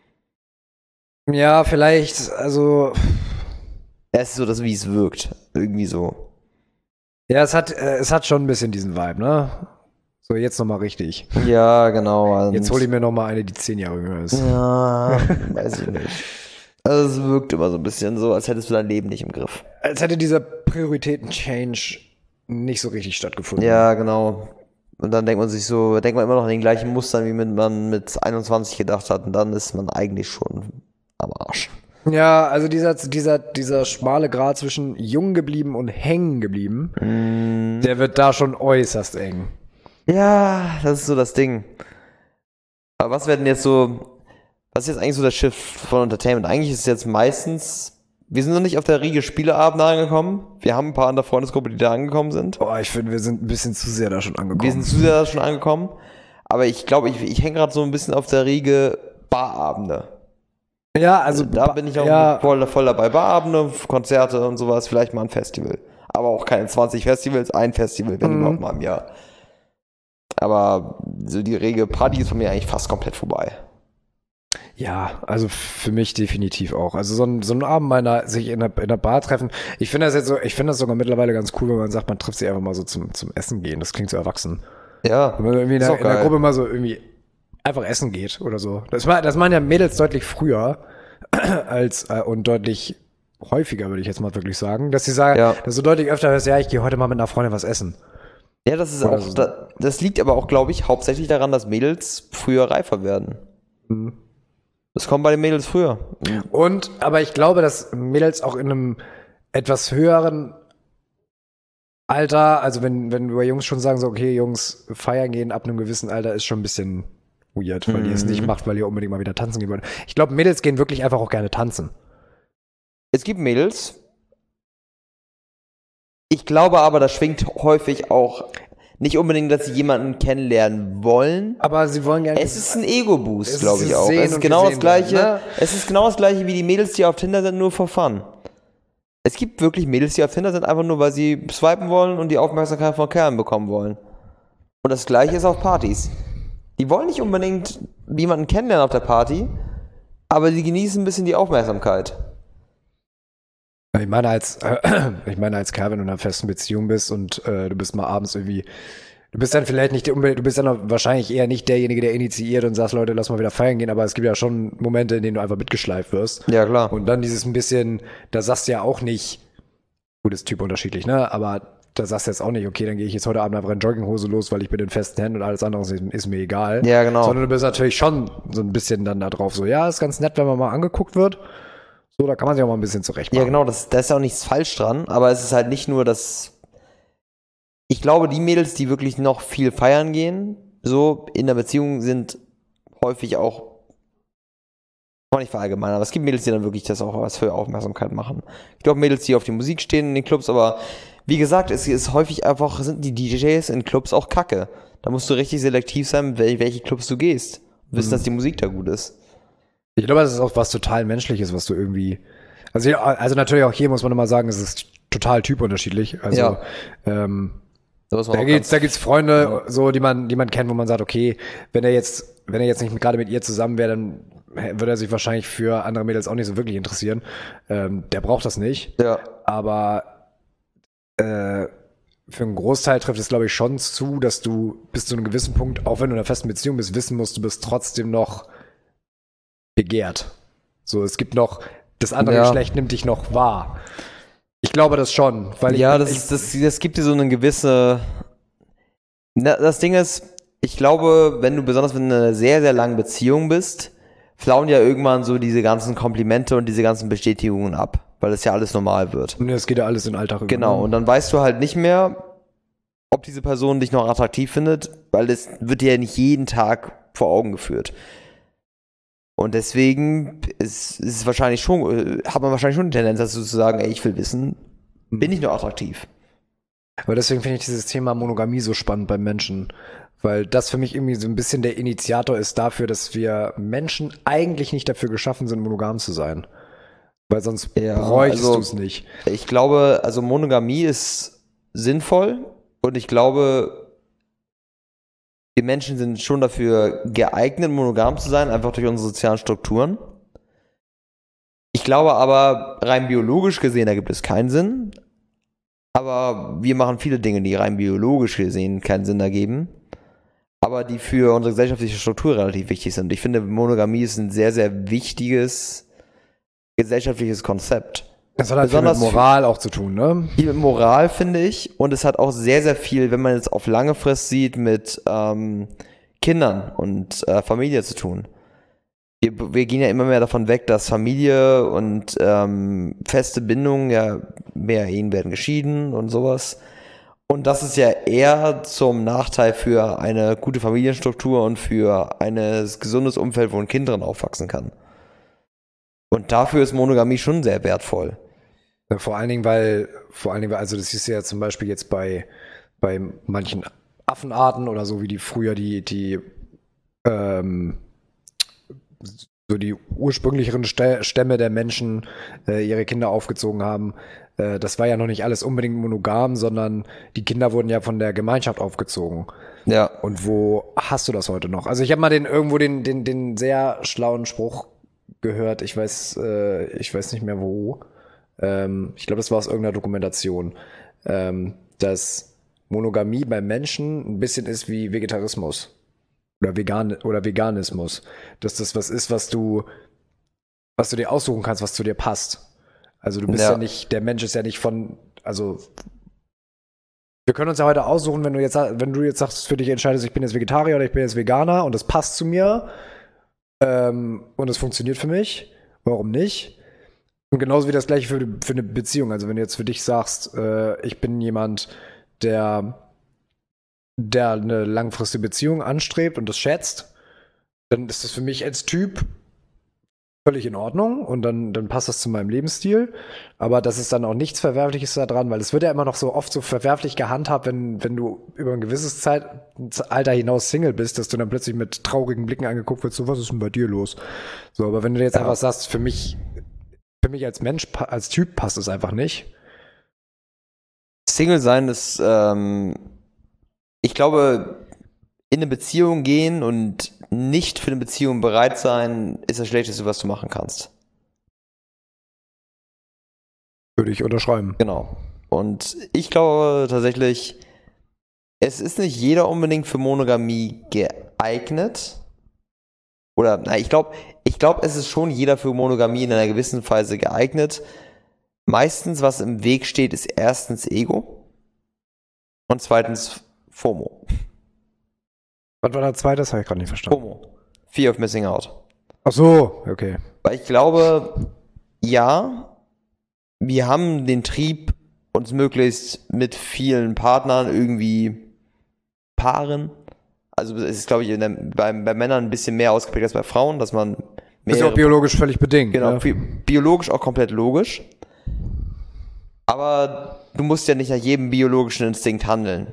Ja, vielleicht, also, Ja, es ist so, dass wie es wirkt. Irgendwie so. ja, es hat, äh, es hat schon ein bisschen diesen Vibe, ne? So, jetzt nochmal richtig. Ja, genau. und- Jetzt hole ich mir nochmal eine, die zehn Jahre jünger ist. Ja, weiß ich nicht. Also es wirkt immer so ein bisschen so, als hättest du dein Leben nicht im Griff. Als hätte dieser Prioritäten-Change nicht so richtig stattgefunden. Ja, genau. Und dann denkt man sich so, denkt man immer noch an den gleichen Mustern, wie man mit einundzwanzig gedacht hat. Und dann ist man eigentlich schon am Arsch. Ja, also dieser, dieser, dieser schmale Grat zwischen jung geblieben und hängen geblieben, Mm. der wird da schon äußerst eng. Ja, das ist so das Ding. Aber was werden jetzt so, was ist jetzt eigentlich so der Shift von Entertainment? Eigentlich ist es jetzt meistens, wir sind noch nicht auf der Riege Spieleabend angekommen. Wir haben ein paar in der Freundesgruppe, die da angekommen sind. Boah, ich finde, wir sind ein bisschen zu sehr da schon angekommen. Wir sind zu sehr da schon angekommen. Aber ich glaube, ich, ich hänge gerade so ein bisschen auf der Riege Barabende. ja, also Da bin ich auch ja, voll, voll dabei. Barabende, Konzerte und sowas, vielleicht mal ein Festival. Aber auch keine zwanzig Festivals, ein Festival, wenn Mhm. überhaupt mal im Jahr. Aber so die rege Party ist von mir eigentlich fast komplett vorbei. ja, also für mich definitiv auch. Also so ein, so ein Abend meiner sich in der, in der Bar treffen. Ich finde das jetzt so, ich finde das sogar mittlerweile ganz cool, wenn man sagt, man trifft sich einfach mal so zum, zum Essen gehen. Das klingt so erwachsen. Ja, Wenn man irgendwie in ist der, auch in der geil. Gruppe mal so irgendwie einfach essen geht oder so. Das, war, das machen ja Mädels deutlich früher als äh, und deutlich häufiger, würde ich jetzt mal wirklich sagen, dass sie sagen, Ja. dass du deutlich öfter hörst, ja, ich gehe heute mal mit einer Freundin was essen. Ja, das ist Oder auch, so. da, das liegt aber auch, glaube ich, hauptsächlich daran, dass Mädels früher reifer werden. Mhm. Das kommt bei den Mädels früher. Und, aber ich glaube, dass Mädels auch in einem etwas höheren Alter, also wenn, wenn wir Jungs schon sagen, so, okay, Jungs, feiern gehen ab einem gewissen Alter ist schon ein bisschen weird, weil ihr es nicht macht, weil ihr unbedingt mal wieder tanzen gehen wollt. Ich glaube, Mädels gehen wirklich einfach auch gerne tanzen. Es gibt Mädels. Ich glaube aber, das schwingt häufig auch nicht unbedingt, dass sie jemanden kennenlernen wollen. Aber sie wollen gerne. Es ist ein Ego-Boost, Es glaube ist ich auch. sehen Es ist und genau das gesehen werden, gleiche. ne? Es ist genau das gleiche wie die Mädels, die auf Tinder sind, nur for fun. Es gibt wirklich Mädels, die auf Tinder sind, einfach nur, weil sie swipen wollen und die Aufmerksamkeit von Kerlen bekommen wollen. Und das gleiche ist auf Partys. Die wollen nicht unbedingt jemanden kennenlernen auf der Party, aber sie genießen ein bisschen die Aufmerksamkeit. Ich meine, als, äh, ich meine, als Kerl, wenn du in einer festen Beziehung bist und äh, du bist mal abends irgendwie, du bist dann vielleicht nicht unbedingt, du bist dann auch wahrscheinlich eher nicht derjenige, der initiiert und sagst, Leute, lass mal wieder feiern gehen, aber es gibt ja schon Momente, in denen du einfach mitgeschleift wirst. Ja, klar. Und dann dieses ein bisschen, da sagst du ja auch nicht, gut, ist Typ unterschiedlich, ne? Aber da sagst du jetzt auch nicht, okay, dann gehe ich jetzt heute Abend einfach in Jogginghose los, weil ich bin in festen Händen und alles andere ist, ist mir egal. Ja, genau. Sondern du bist natürlich schon so ein bisschen dann da drauf, so, ja, ist ganz nett, wenn man mal angeguckt wird. So, da kann man sich auch mal ein bisschen zurecht machen. Ja, genau, das, da ist ja auch nichts falsch dran, aber es ist halt nicht nur das. Ich glaube, die Mädels, die wirklich noch viel feiern gehen, so in der Beziehung sind häufig auch. Kann man nicht verallgemeinern, aber es gibt Mädels, die dann wirklich das auch was für Aufmerksamkeit machen. Ich glaube, Mädels, die auf die Musik stehen in den Clubs, aber wie gesagt, es ist häufig einfach, sind die D Js in Clubs auch kacke. Da musst du richtig selektiv sein, wel- welche Clubs du gehst. Wissen, Mhm. dass die Musik da gut ist. Ich glaube, das ist auch was total Menschliches, was du irgendwie. Also, ja, also natürlich auch hier muss man immer sagen, es ist total typunterschiedlich. Also Ja. ähm, Da muss man da auch gibt's, ganz- da gibt's Freunde, so die man, die man kennt, wo man sagt, okay, wenn er jetzt, wenn er jetzt nicht gerade mit ihr zusammen wäre, dann würde er sich wahrscheinlich für andere Mädels auch nicht so wirklich interessieren. Ähm, der braucht das nicht. Ja. Aber äh, für einen Großteil trifft es, glaube ich, schon zu, dass du bis zu einem gewissen Punkt, auch wenn du in einer festen Beziehung bist, wissen musst, du bist trotzdem noch begehrt. So, es gibt noch, das andere Ja. Geschlecht nimmt dich noch wahr. Ich glaube das schon, weil ich, Ja, das, ich, ist, das, das gibt dir so eine gewisse. Na, das Ding ist, ich glaube, wenn du besonders wenn du in einer sehr, sehr langen Beziehung bist, flauen ja irgendwann so diese ganzen Komplimente und diese ganzen Bestätigungen ab, weil das ja alles normal wird. Nee, es geht ja alles in den Alltag über. Genau, und dann weißt du halt nicht mehr, ob diese Person dich noch attraktiv findet, weil das wird dir ja nicht jeden Tag vor Augen geführt. Und deswegen ist, ist es wahrscheinlich schon, äh, hat man wahrscheinlich schon die Tendenz dazu zu sagen, ey, ich will wissen, bin ich noch attraktiv? Aber deswegen finde ich dieses Thema Monogamie so spannend beim Menschen. Weil das für mich irgendwie so ein bisschen der Initiator ist dafür, dass wir Menschen eigentlich nicht dafür geschaffen sind, monogam zu sein. Weil sonst Ja, bräuchtest also- du es nicht. Ich glaube, also Monogamie ist sinnvoll und ich glaube, wir Menschen sind schon dafür geeignet, monogam zu sein, einfach durch unsere sozialen Strukturen. Ich glaube aber, rein biologisch gesehen, da gibt es keinen Sinn. Aber wir machen viele Dinge, die rein biologisch gesehen keinen Sinn ergeben, aber die für unsere gesellschaftliche Struktur relativ wichtig sind. Ich finde, Monogamie ist ein sehr, sehr wichtiges gesellschaftliches Konzept. Das hat halt viel mit Besonders Moral auch zu tun, ne? Viel mit Moral, finde ich. Und es hat auch sehr, sehr viel, wenn man jetzt auf lange Frist sieht, mit ähm, Kindern und äh, Familie zu tun. Wir, wir gehen ja immer mehr davon weg, dass Familie und ähm, feste Bindungen, ja, mehr Ehen werden geschieden und sowas. Und das ist ja eher zum Nachteil für eine gute Familienstruktur und für ein gesundes Umfeld, wo ein Kind drin aufwachsen kann. Und dafür ist Monogamie schon sehr wertvoll. Ja, vor allen Dingen, weil, vor allen Dingen, weil, also das ist ja zum Beispiel jetzt bei, bei manchen Affenarten oder so, wie die früher die, die, ähm, so die ursprünglicheren Stä- Stämme der Menschen äh, ihre Kinder aufgezogen haben. Äh, das war ja noch nicht alles unbedingt monogam, sondern die Kinder wurden ja von der Gemeinschaft aufgezogen. Ja. Und wo hast du das heute noch? Also ich habe mal den irgendwo den, den, den sehr schlauen Spruch gehört. Ich weiß, äh, ich weiß nicht mehr wo. Ähm, ich glaube, das war aus irgendeiner Dokumentation, ähm, dass Monogamie beim Menschen ein bisschen ist wie Vegetarismus oder Vegan oder Veganismus. Dass das was ist, was du, was du dir aussuchen kannst, was zu dir passt. Also du bist ja, Ja. nicht, der Mensch ist ja nicht von, also wir können uns ja heute aussuchen, wenn du jetzt, wenn du jetzt sagst, für dich entscheidest, ich bin jetzt Vegetarier oder ich bin jetzt Veganer und das passt zu mir ähm, und es funktioniert für mich, warum nicht? Und genauso wie das gleiche für, für eine Beziehung. Also wenn du jetzt für dich sagst, äh, ich bin jemand, der, der eine langfristige Beziehung anstrebt und das schätzt, dann ist das für mich als Typ völlig in Ordnung und dann, dann passt das zu meinem Lebensstil. Aber das ist dann auch nichts Verwerfliches daran, weil es wird ja immer noch so oft so verwerflich gehandhabt, wenn, wenn du über ein gewisses Zeitalter hinaus Single bist, dass du dann plötzlich mit traurigen Blicken angeguckt wirst, so, was ist denn bei dir los? So, aber wenn du jetzt Ja. einfach sagst, für mich, für mich als Mensch, pa- als Typ passt es einfach nicht. Single sein ist, ähm, ich glaube, in eine Beziehung gehen und nicht für eine Beziehung bereit sein, ist das Schlechteste, was du machen kannst. Würde ich unterschreiben. Genau. Und ich glaube tatsächlich, es ist nicht jeder unbedingt für Monogamie geeignet. Oder, na, ich glaube, ich glaube, es ist schon jeder für Monogamie in einer gewissen Weise geeignet. Meistens, was im Weg steht, ist erstens Ego und zweitens FOMO. Was war der zweite? Das habe ich gerade nicht verstanden. FOMO. Fear of Missing Out. Ach so, okay. Weil ich glaube, ja, wir haben den Trieb, uns möglichst mit vielen Partnern irgendwie paaren. Also es ist, glaube ich, in der, bei, bei Männern ein bisschen mehr ausgeprägt als bei Frauen, dass man Das ist ja auch biologisch völlig bedingt. genau, Ne? bi- biologisch auch komplett logisch. Aber du musst ja nicht nach jedem biologischen Instinkt handeln.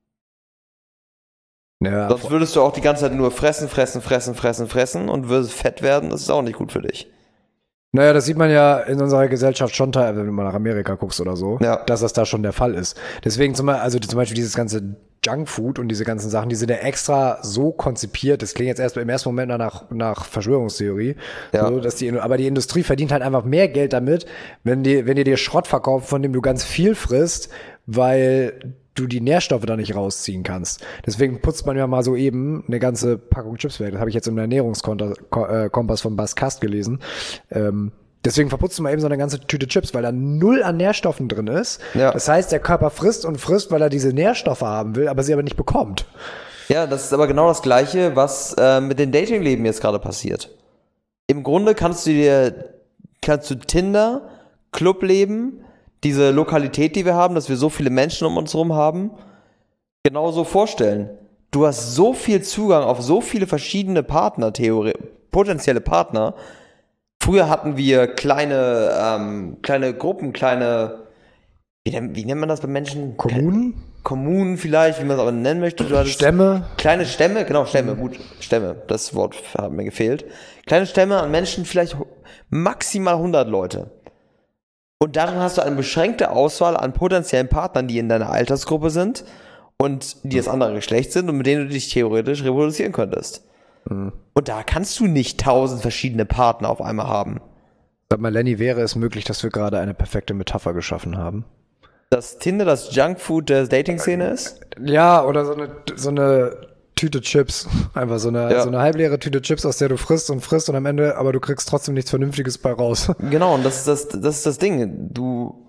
Ja, Sonst würdest du auch die ganze Zeit nur fressen, fressen, fressen, fressen, fressen und würdest fett werden. Das ist auch nicht gut für dich. naja, das sieht man ja in unserer Gesellschaft schon teilweise, wenn du mal nach Amerika guckst oder so, Ja. dass das da schon der Fall ist. Deswegen zum Beispiel, also zum Beispiel dieses ganze Junkfood und diese ganzen Sachen, die sind ja extra so konzipiert, das klingt jetzt erst im ersten Moment nach, nach Verschwörungstheorie, Ja. so, dass die, aber die Industrie verdient halt einfach mehr Geld damit, wenn die, wenn die dir Schrott verkauft, von dem du ganz viel frisst, weil du die Nährstoffe da nicht rausziehen kannst. Deswegen putzt man ja mal so eben eine ganze Packung Chips weg. Das habe ich jetzt im Ernährungskompass von Bas Kast gelesen. Ähm, deswegen verputzt man eben so eine ganze Tüte Chips, weil da null an Nährstoffen drin ist. Ja. Das heißt, der Körper frisst und frisst, weil er diese Nährstoffe haben will, aber sie aber nicht bekommt. Ja, das ist aber genau das Gleiche, was äh, mit dem Datingleben jetzt gerade passiert. Im Grunde kannst du dir, kannst du Tinder, Clubleben, diese Lokalität, die wir haben, dass wir so viele Menschen um uns herum haben, genauso vorstellen. Du hast so viel Zugang auf so viele verschiedene Partner, Theorie, potenzielle Partner. Früher hatten wir kleine, ähm, kleine Gruppen, kleine, wie, nennt- wie nennt man das bei Menschen? Kommunen? Kommunen vielleicht, wie man es aber nennen möchte. Du hattest Stämme? Kleine Stämme, genau, Stämme, gut, Stämme, das Wort hat mir gefehlt. Kleine Stämme an Menschen, vielleicht maximal hundert Leute. Und darin hast du eine beschränkte Auswahl an potenziellen Partnern, die in deiner Altersgruppe sind und die das andere Geschlecht sind und mit denen du dich theoretisch reproduzieren könntest. Mhm. Und da kannst du nicht tausend verschiedene Partner auf einmal haben. Sag mal, Lenny, wäre es möglich, dass wir gerade eine perfekte Metapher geschaffen haben? Dass Tinder das Junkfood der Dating-Szene ist? Ja, oder so eine, so eine Tüte Chips. Einfach so eine, ja. so eine halbleere Tüte Chips, aus der du frisst und frisst und am Ende, aber du kriegst trotzdem nichts Vernünftiges bei raus. Genau, und das ist das, das ist das Ding. Du,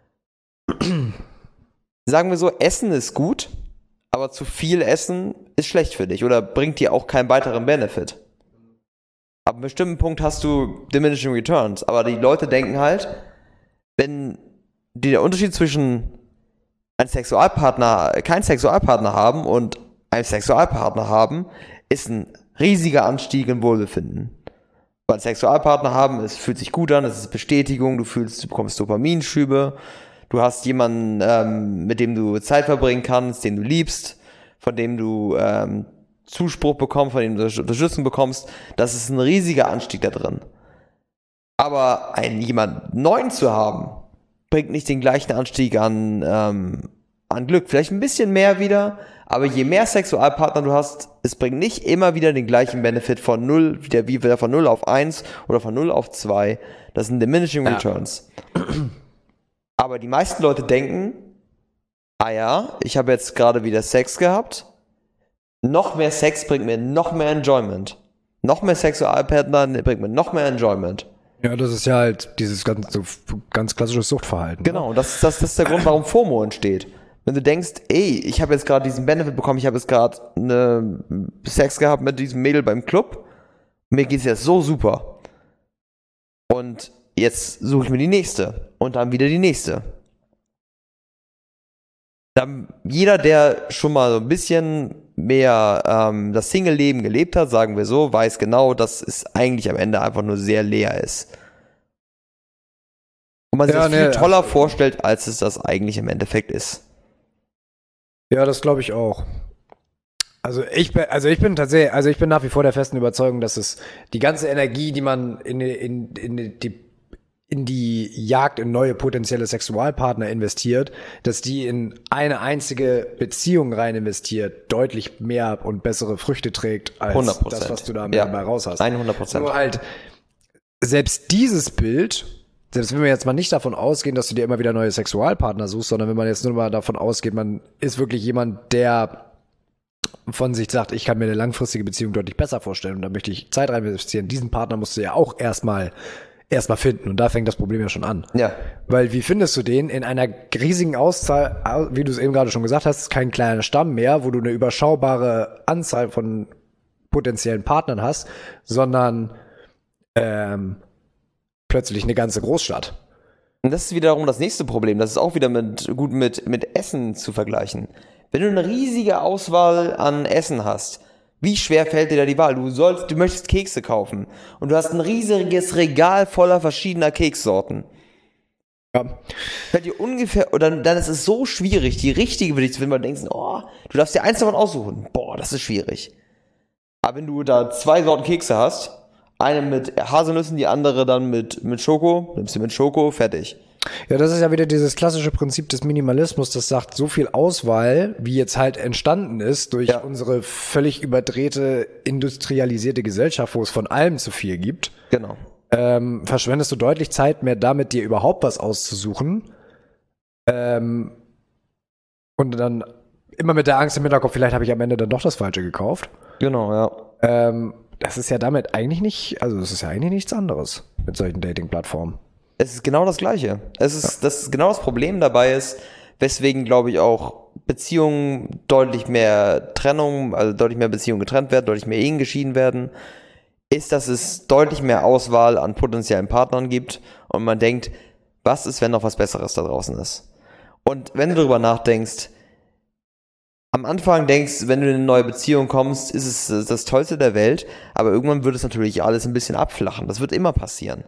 sagen wir so, Essen ist gut, aber zu viel Essen ist schlecht für dich oder bringt dir auch keinen weiteren Benefit. Ab einem bestimmten Punkt hast du diminishing returns, aber die Leute denken halt, wenn die der Unterschied zwischen einem Sexualpartner, keinen Sexualpartner haben und einem Sexualpartner haben, ist ein riesiger Anstieg in Wohlbefinden. Weil Sexualpartner haben, es fühlt sich gut an, es ist Bestätigung, du fühlst, du bekommst Dopaminschübe, du hast jemanden, ähm, mit dem du Zeit verbringen kannst, den du liebst, von dem du ähm, Zuspruch bekommst, von dem du Unterstützung bekommst. Das ist ein riesiger Anstieg da drin. Aber einen jemand Neuen zu haben, bringt nicht den gleichen Anstieg an, ähm, an Glück. Vielleicht ein bisschen mehr wieder, aber je mehr Sexualpartner du hast, es bringt nicht immer wieder den gleichen Benefit von null, wieder wie wieder von null auf eins oder von null auf zwei. Das sind diminishing returns. Ja. Aber die meisten Leute denken, ah ja, ich habe jetzt gerade wieder Sex gehabt, noch mehr Sex bringt mir noch mehr Enjoyment. Noch mehr Sexualpartner bringt mir noch mehr Enjoyment. Ja, das ist ja halt dieses ganz, so ganz klassische Suchtverhalten. Genau, ne? das, das, das ist der Grund, warum FOMO entsteht. Wenn du denkst, ey, ich habe jetzt gerade diesen Benefit bekommen, ich habe jetzt gerade eine Sex gehabt mit diesem Mädel beim Club, mir geht's jetzt so super. Und jetzt suche ich mir die nächste und dann wieder die nächste. Dann jeder, der schon mal so ein bisschen mehr ähm, das Single-Leben gelebt hat, sagen wir so, weiß genau, dass es eigentlich am Ende einfach nur sehr leer ist. Und man sich ja, das viel nee, toller also, vorstellt, als es das eigentlich im Endeffekt ist. Ja, das glaube ich auch. Also ich bin, also ich bin tatsächlich, also ich bin nach wie vor der festen Überzeugung, dass es die ganze Energie, die man in, in, in die in die Jagd in neue potenzielle Sexualpartner investiert, dass die in eine einzige Beziehung rein investiert, deutlich mehr und bessere Früchte trägt, als hundert Prozent. Das, was du da ja. dabei raus hast. hundert Prozent. Nur halt, selbst dieses Bild, selbst wenn wir jetzt mal nicht davon ausgehen, dass du dir immer wieder neue Sexualpartner suchst, sondern wenn man jetzt nur mal davon ausgeht, man ist wirklich jemand, der von sich sagt, ich kann mir eine langfristige Beziehung deutlich besser vorstellen und da möchte ich Zeit rein investieren. Diesen Partner musst du ja auch erstmal erstmal finden. Und da fängt das Problem ja schon an. Ja. Weil wie findest du den in einer riesigen Auszahl, wie du es eben gerade schon gesagt hast, kein kleiner Stamm mehr, wo du eine überschaubare Anzahl von potenziellen Partnern hast, sondern ähm, plötzlich eine ganze Großstadt. Und das ist wiederum das nächste Problem. Das ist auch wieder mit, gut mit, mit Essen zu vergleichen. Wenn du eine riesige Auswahl an Essen hast, wie schwer fällt dir da die Wahl? Du sollst, du möchtest Kekse kaufen und du hast ein riesiges Regal voller verschiedener Kekssorten. Ja. Fällt dir ungefähr, oder dann ist es so schwierig, die richtige für dich zu finden, weil du denkst, oh, du darfst dir eins davon aussuchen. Boah, das ist schwierig. Aber wenn du da zwei Sorten Kekse hast, eine mit Haselnüssen, die andere dann mit, mit Schoko, nimmst du mit Schoko, fertig. Ja, das ist ja wieder dieses klassische Prinzip des Minimalismus, das sagt, so viel Auswahl, wie jetzt halt entstanden ist durch ja. unsere völlig überdrehte, industrialisierte Gesellschaft, wo es von allem zu viel gibt. Genau. Ähm, verschwendest du deutlich Zeit mehr damit, dir überhaupt was auszusuchen. Ähm, und dann immer mit der Angst im Hinterkopf, vielleicht habe ich am Ende dann doch das Falsche gekauft. Genau, ja. Ähm, das ist ja damit eigentlich nicht, also das ist ja eigentlich nichts anderes mit solchen Dating-Plattformen. Es ist genau das Gleiche. Es ist, ja. das ist genau das Problem dabei ist, weswegen, glaube ich, auch Beziehungen deutlich mehr Trennung, also deutlich mehr Beziehungen getrennt werden, deutlich mehr Ehen geschieden werden, ist, dass es deutlich mehr Auswahl an potenziellen Partnern gibt und man denkt, was ist, wenn noch was Besseres da draußen ist? Und wenn du darüber nachdenkst, am Anfang denkst, wenn du in eine neue Beziehung kommst, ist es das Tollste der Welt, aber irgendwann wird es natürlich alles ein bisschen abflachen. Das wird immer passieren.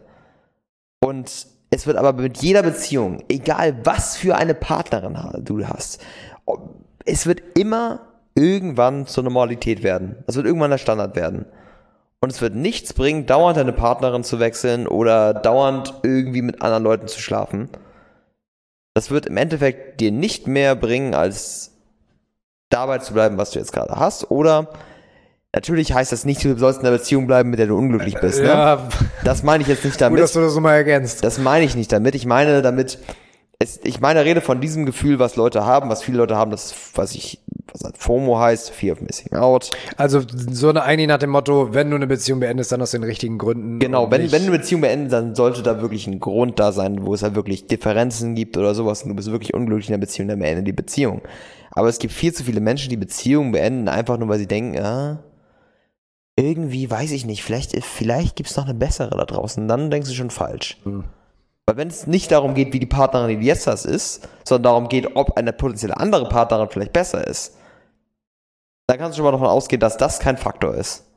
Und es wird aber mit jeder Beziehung, egal was für eine Partnerin du hast, es wird immer irgendwann zur Normalität werden. Es wird irgendwann der Standard werden. Und es wird nichts bringen, dauernd deine Partnerin zu wechseln oder dauernd irgendwie mit anderen Leuten zu schlafen. Das wird im Endeffekt dir nicht mehr bringen, als dabei zu bleiben, was du jetzt gerade hast. Oder natürlich heißt das nicht, du sollst in einer Beziehung bleiben, mit der du unglücklich bist. Ne? Ja. Das meine ich jetzt nicht damit. Gut, dass du das so mal ergänzt. Das meine ich nicht damit. Ich meine damit, es, ich meine, rede von diesem Gefühl, was Leute haben, was viele Leute haben, das, was ich, was halt FOMO heißt, Fear of Missing Out. Also so eine eigentlich nach dem Motto, wenn du eine Beziehung beendest, dann aus den richtigen Gründen. Genau, wenn, wenn du eine Beziehung beendest, dann sollte da wirklich ein Grund da sein, wo es halt wirklich Differenzen gibt oder sowas und du bist wirklich unglücklich in der Beziehung, dann beende die Beziehung. Aber es gibt viel zu viele Menschen, die Beziehungen beenden, einfach nur, weil sie denken, ah, irgendwie, weiß ich nicht, vielleicht, vielleicht gibt es noch eine bessere da draußen, dann denkst du schon falsch. Hm. Weil wenn es nicht darum geht, wie die Partnerin, die du jetzt hast, ist, sondern darum geht, ob eine potenzielle andere Partnerin vielleicht besser ist, dann kannst du schon mal davon ausgehen, dass das kein Faktor ist.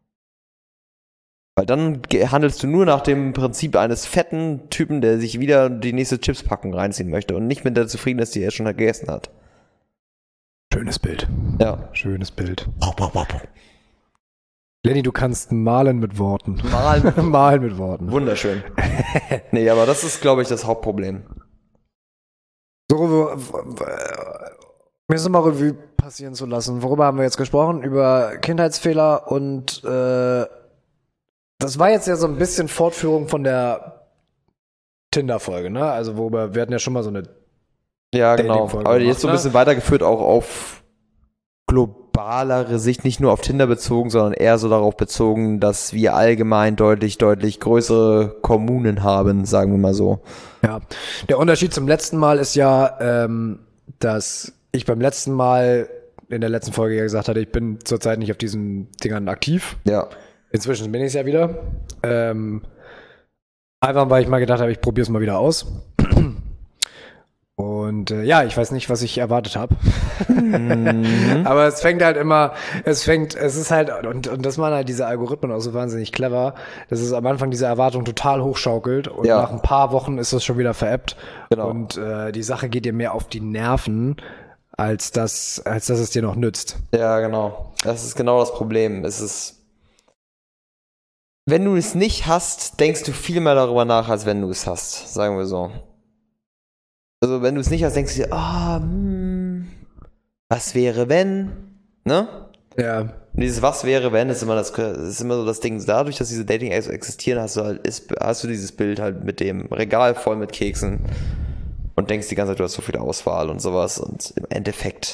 Weil dann handelst du nur nach dem Prinzip eines fetten Typen, der sich wieder die nächste Chipspackung reinziehen möchte und nicht mit der zufrieden ist, die er schon gegessen hat. Schönes Bild. Ja. Schönes Bild. Lenny, du kannst malen mit Worten. Malen mit, malen mit Worten. Wunderschön. Nee, aber das ist, glaube ich, das Hauptproblem. So, mir ist mal Revue passieren zu lassen. Worüber haben wir jetzt gesprochen? Über Kindheitsfehler und äh, das war jetzt ja so ein bisschen Fortführung von der Tinder-Folge, ne? Also worüber, wir hatten ja schon mal so eine Ja, genau. Aber gemacht, jetzt so ein bisschen ne? weitergeführt auch auf globalere Sicht, nicht nur auf Tinder bezogen, sondern eher so darauf bezogen, dass wir allgemein deutlich, deutlich größere Kommunen haben, sagen wir mal so. Ja, der Unterschied zum letzten Mal ist ja, ähm, dass ich beim letzten Mal in der letzten Folge ja gesagt hatte, ich bin zurzeit nicht auf diesen Dingern aktiv. Ja. Inzwischen bin ich es ja wieder. Ähm, einfach, weil ich mal gedacht habe, ich probiere es mal wieder aus. Und äh, ja, ich weiß nicht, was ich erwartet habe. Mhm. Aber es fängt halt immer, es fängt, es ist halt, und, und das machen halt diese Algorithmen auch so wahnsinnig clever, dass es am Anfang diese Erwartung total hochschaukelt und ja. nach ein paar Wochen ist das schon wieder veräppt. Genau. Und äh, die Sache geht dir mehr auf die Nerven, als dass, als dass es dir noch nützt. Ja, genau. Das ist genau das Problem. Es ist, wenn du es nicht hast, denkst du viel mehr darüber nach, als wenn du es hast, sagen wir so. Also wenn du es nicht hast, denkst du dir, ah, oh, hm, was wäre wenn, ne? Ja. Und dieses was wäre wenn ist immer das, ist immer so das Ding. Dadurch, dass diese Dating-Apps existieren, hast du halt, ist, hast du dieses Bild halt mit dem Regal voll mit Keksen und denkst die ganze Zeit, du hast so viel Auswahl und sowas und im Endeffekt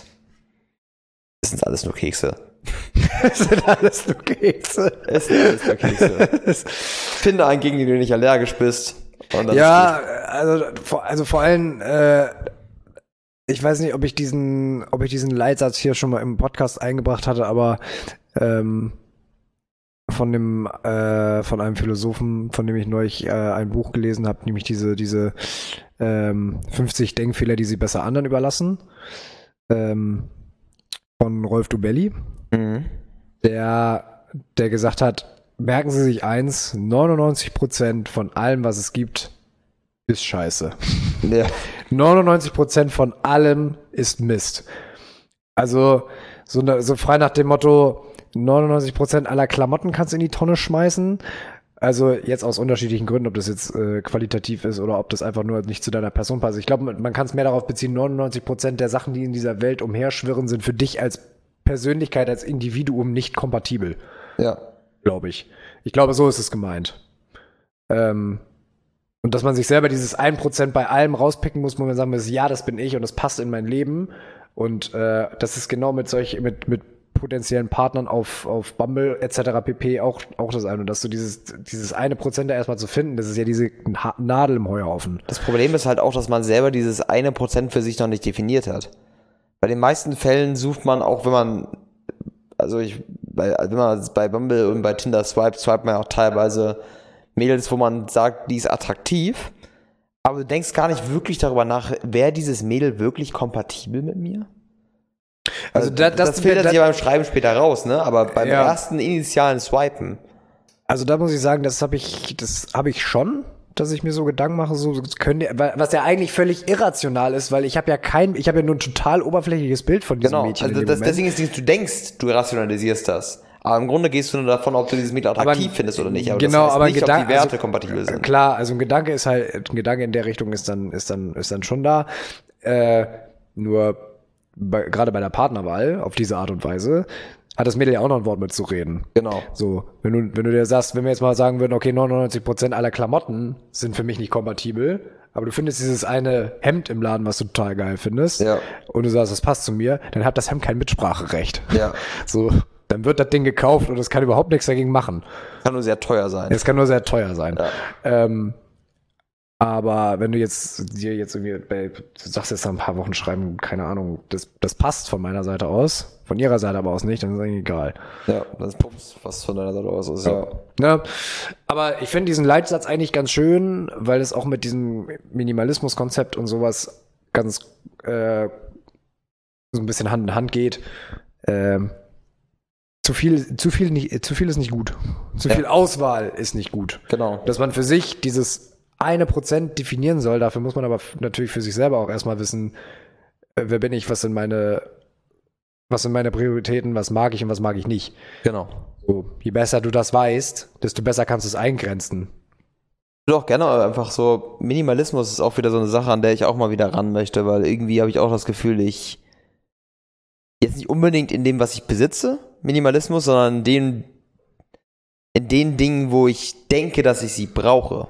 sind alles nur Kekse. Es sind alles nur Kekse. Es sind alles nur Kekse. Finde einen, gegen den du nicht allergisch bist. Ja, also vor, also vor allem, äh, ich weiß nicht, ob ich diesen, ob ich diesen Leitsatz hier schon mal im Podcast eingebracht hatte, aber ähm, von dem, äh, von einem Philosophen, von dem ich neulich äh, ein Buch gelesen habe, nämlich diese, diese ähm, fünfzig Denkfehler, die sie besser anderen überlassen, ähm, von Rolf Dubelli, mhm. der, der gesagt hat, merken Sie sich eins, neunundneunzig Prozent von allem, was es gibt, ist scheiße. Ja. neunundneunzig Prozent von allem ist Mist. Also so, ne, so frei nach dem Motto, neunundneunzig Prozent aller Klamotten kannst du in die Tonne schmeißen. Also jetzt aus unterschiedlichen Gründen, ob das jetzt äh, qualitativ ist oder ob das einfach nur nicht zu deiner Person passt. Ich glaube, man kann es mehr darauf beziehen, neunundneunzig Prozent der Sachen, die in dieser Welt umherschwirren, sind für dich als Persönlichkeit, als Individuum nicht kompatibel. Ja. Glaube ich. Ich glaube, so ist es gemeint. Ähm, und dass man sich selber dieses ein Prozent bei allem rauspicken muss, wo man sagen muss, ja, das bin ich und das passt in mein Leben. Und äh, das ist genau mit solch, mit, mit potenziellen Partnern auf, auf Bumble et cetera pp. auch, auch das eine. Und dass du dieses, dieses eine Prozent da erstmal zu finden, das ist ja diese Nadel im Heuhaufen. Das Problem ist halt auch, dass man selber dieses eine Prozent für sich noch nicht definiert hat. Bei den meisten Fällen sucht man, auch wenn man, also ich, bei, wenn man bei Bumble und bei Tinder swipet, swipet man auch teilweise Mädels, wo man sagt, die ist attraktiv, aber du denkst gar nicht wirklich darüber nach, wäre dieses Mädel wirklich kompatibel mit mir? Also, also da, das, das filtert sich ja beim Schreiben später raus, ne? Aber beim ja. ersten initialen Swipen. Also da muss ich sagen, das habe ich, das habe ich schon dass ich mir so Gedanken mache, so können die, was ja eigentlich völlig irrational ist, weil ich habe ja kein, ich habe ja nur ein total oberflächliches Bild von diesem Genau, Mädchen. also in dem das, Moment. deswegen ist es, du denkst, du rationalisierst das. Aber im Grunde gehst du nur davon, ob du dieses Mädel attraktiv Aber- findest oder nicht. Aber genau, das heißt aber nicht, Gedan- ob die Werte also, kompatibel sind. Klar, also ein Gedanke ist halt, ein Gedanke in der Richtung ist dann, ist dann, ist dann schon da. Äh, nur bei, gerade bei der Partnerwahl auf diese Art und Weise hat das Mädel ja auch noch ein Wort mitzureden. Genau. So, wenn du, wenn du dir sagst, wenn wir jetzt mal sagen würden, okay, neunundneunzig Prozent aller Klamotten sind für mich nicht kompatibel, aber du findest dieses eine Hemd im Laden, was du total geil findest, Ja. und du sagst, das passt zu mir, dann hat das Hemd kein Mitspracherecht. Ja. So, dann wird das Ding gekauft und es kann überhaupt nichts dagegen machen. Kann nur sehr teuer sein. Es kann nur sehr teuer sein. Ja. Ähm, aber wenn du jetzt dir jetzt irgendwie, bei, du sagst jetzt nach ein paar Wochen schreiben, keine Ahnung, das, das passt von meiner Seite aus, von ihrer Seite aber aus nicht, dann ist eigentlich egal. Ja, das ist Pumps, was von deiner Seite aus ist. Ja. Ne? Aber ich finde diesen Leitsatz eigentlich ganz schön, weil es auch mit diesem Minimalismus-Konzept und sowas ganz äh, so ein bisschen Hand in Hand geht. Ähm, zu viel, zu viel nicht, zu viel ist nicht gut. Zu Ja. viel Auswahl ist nicht gut. Genau. Dass man für sich dieses eine Prozent definieren soll, dafür muss man aber f- natürlich für sich selber auch erstmal wissen, äh, wer bin ich, was sind meine, was sind meine Prioritäten, was mag ich und was mag ich nicht. Genau. So, je besser du das weißt, desto besser kannst du es eingrenzen. Ich würde auch gerne einfach so, Minimalismus ist auch wieder so eine Sache, an der ich auch mal wieder ran möchte, weil irgendwie habe ich auch das Gefühl, ich jetzt nicht unbedingt in dem, was ich besitze, Minimalismus, sondern in den, in den Dingen, wo ich denke, dass ich sie brauche.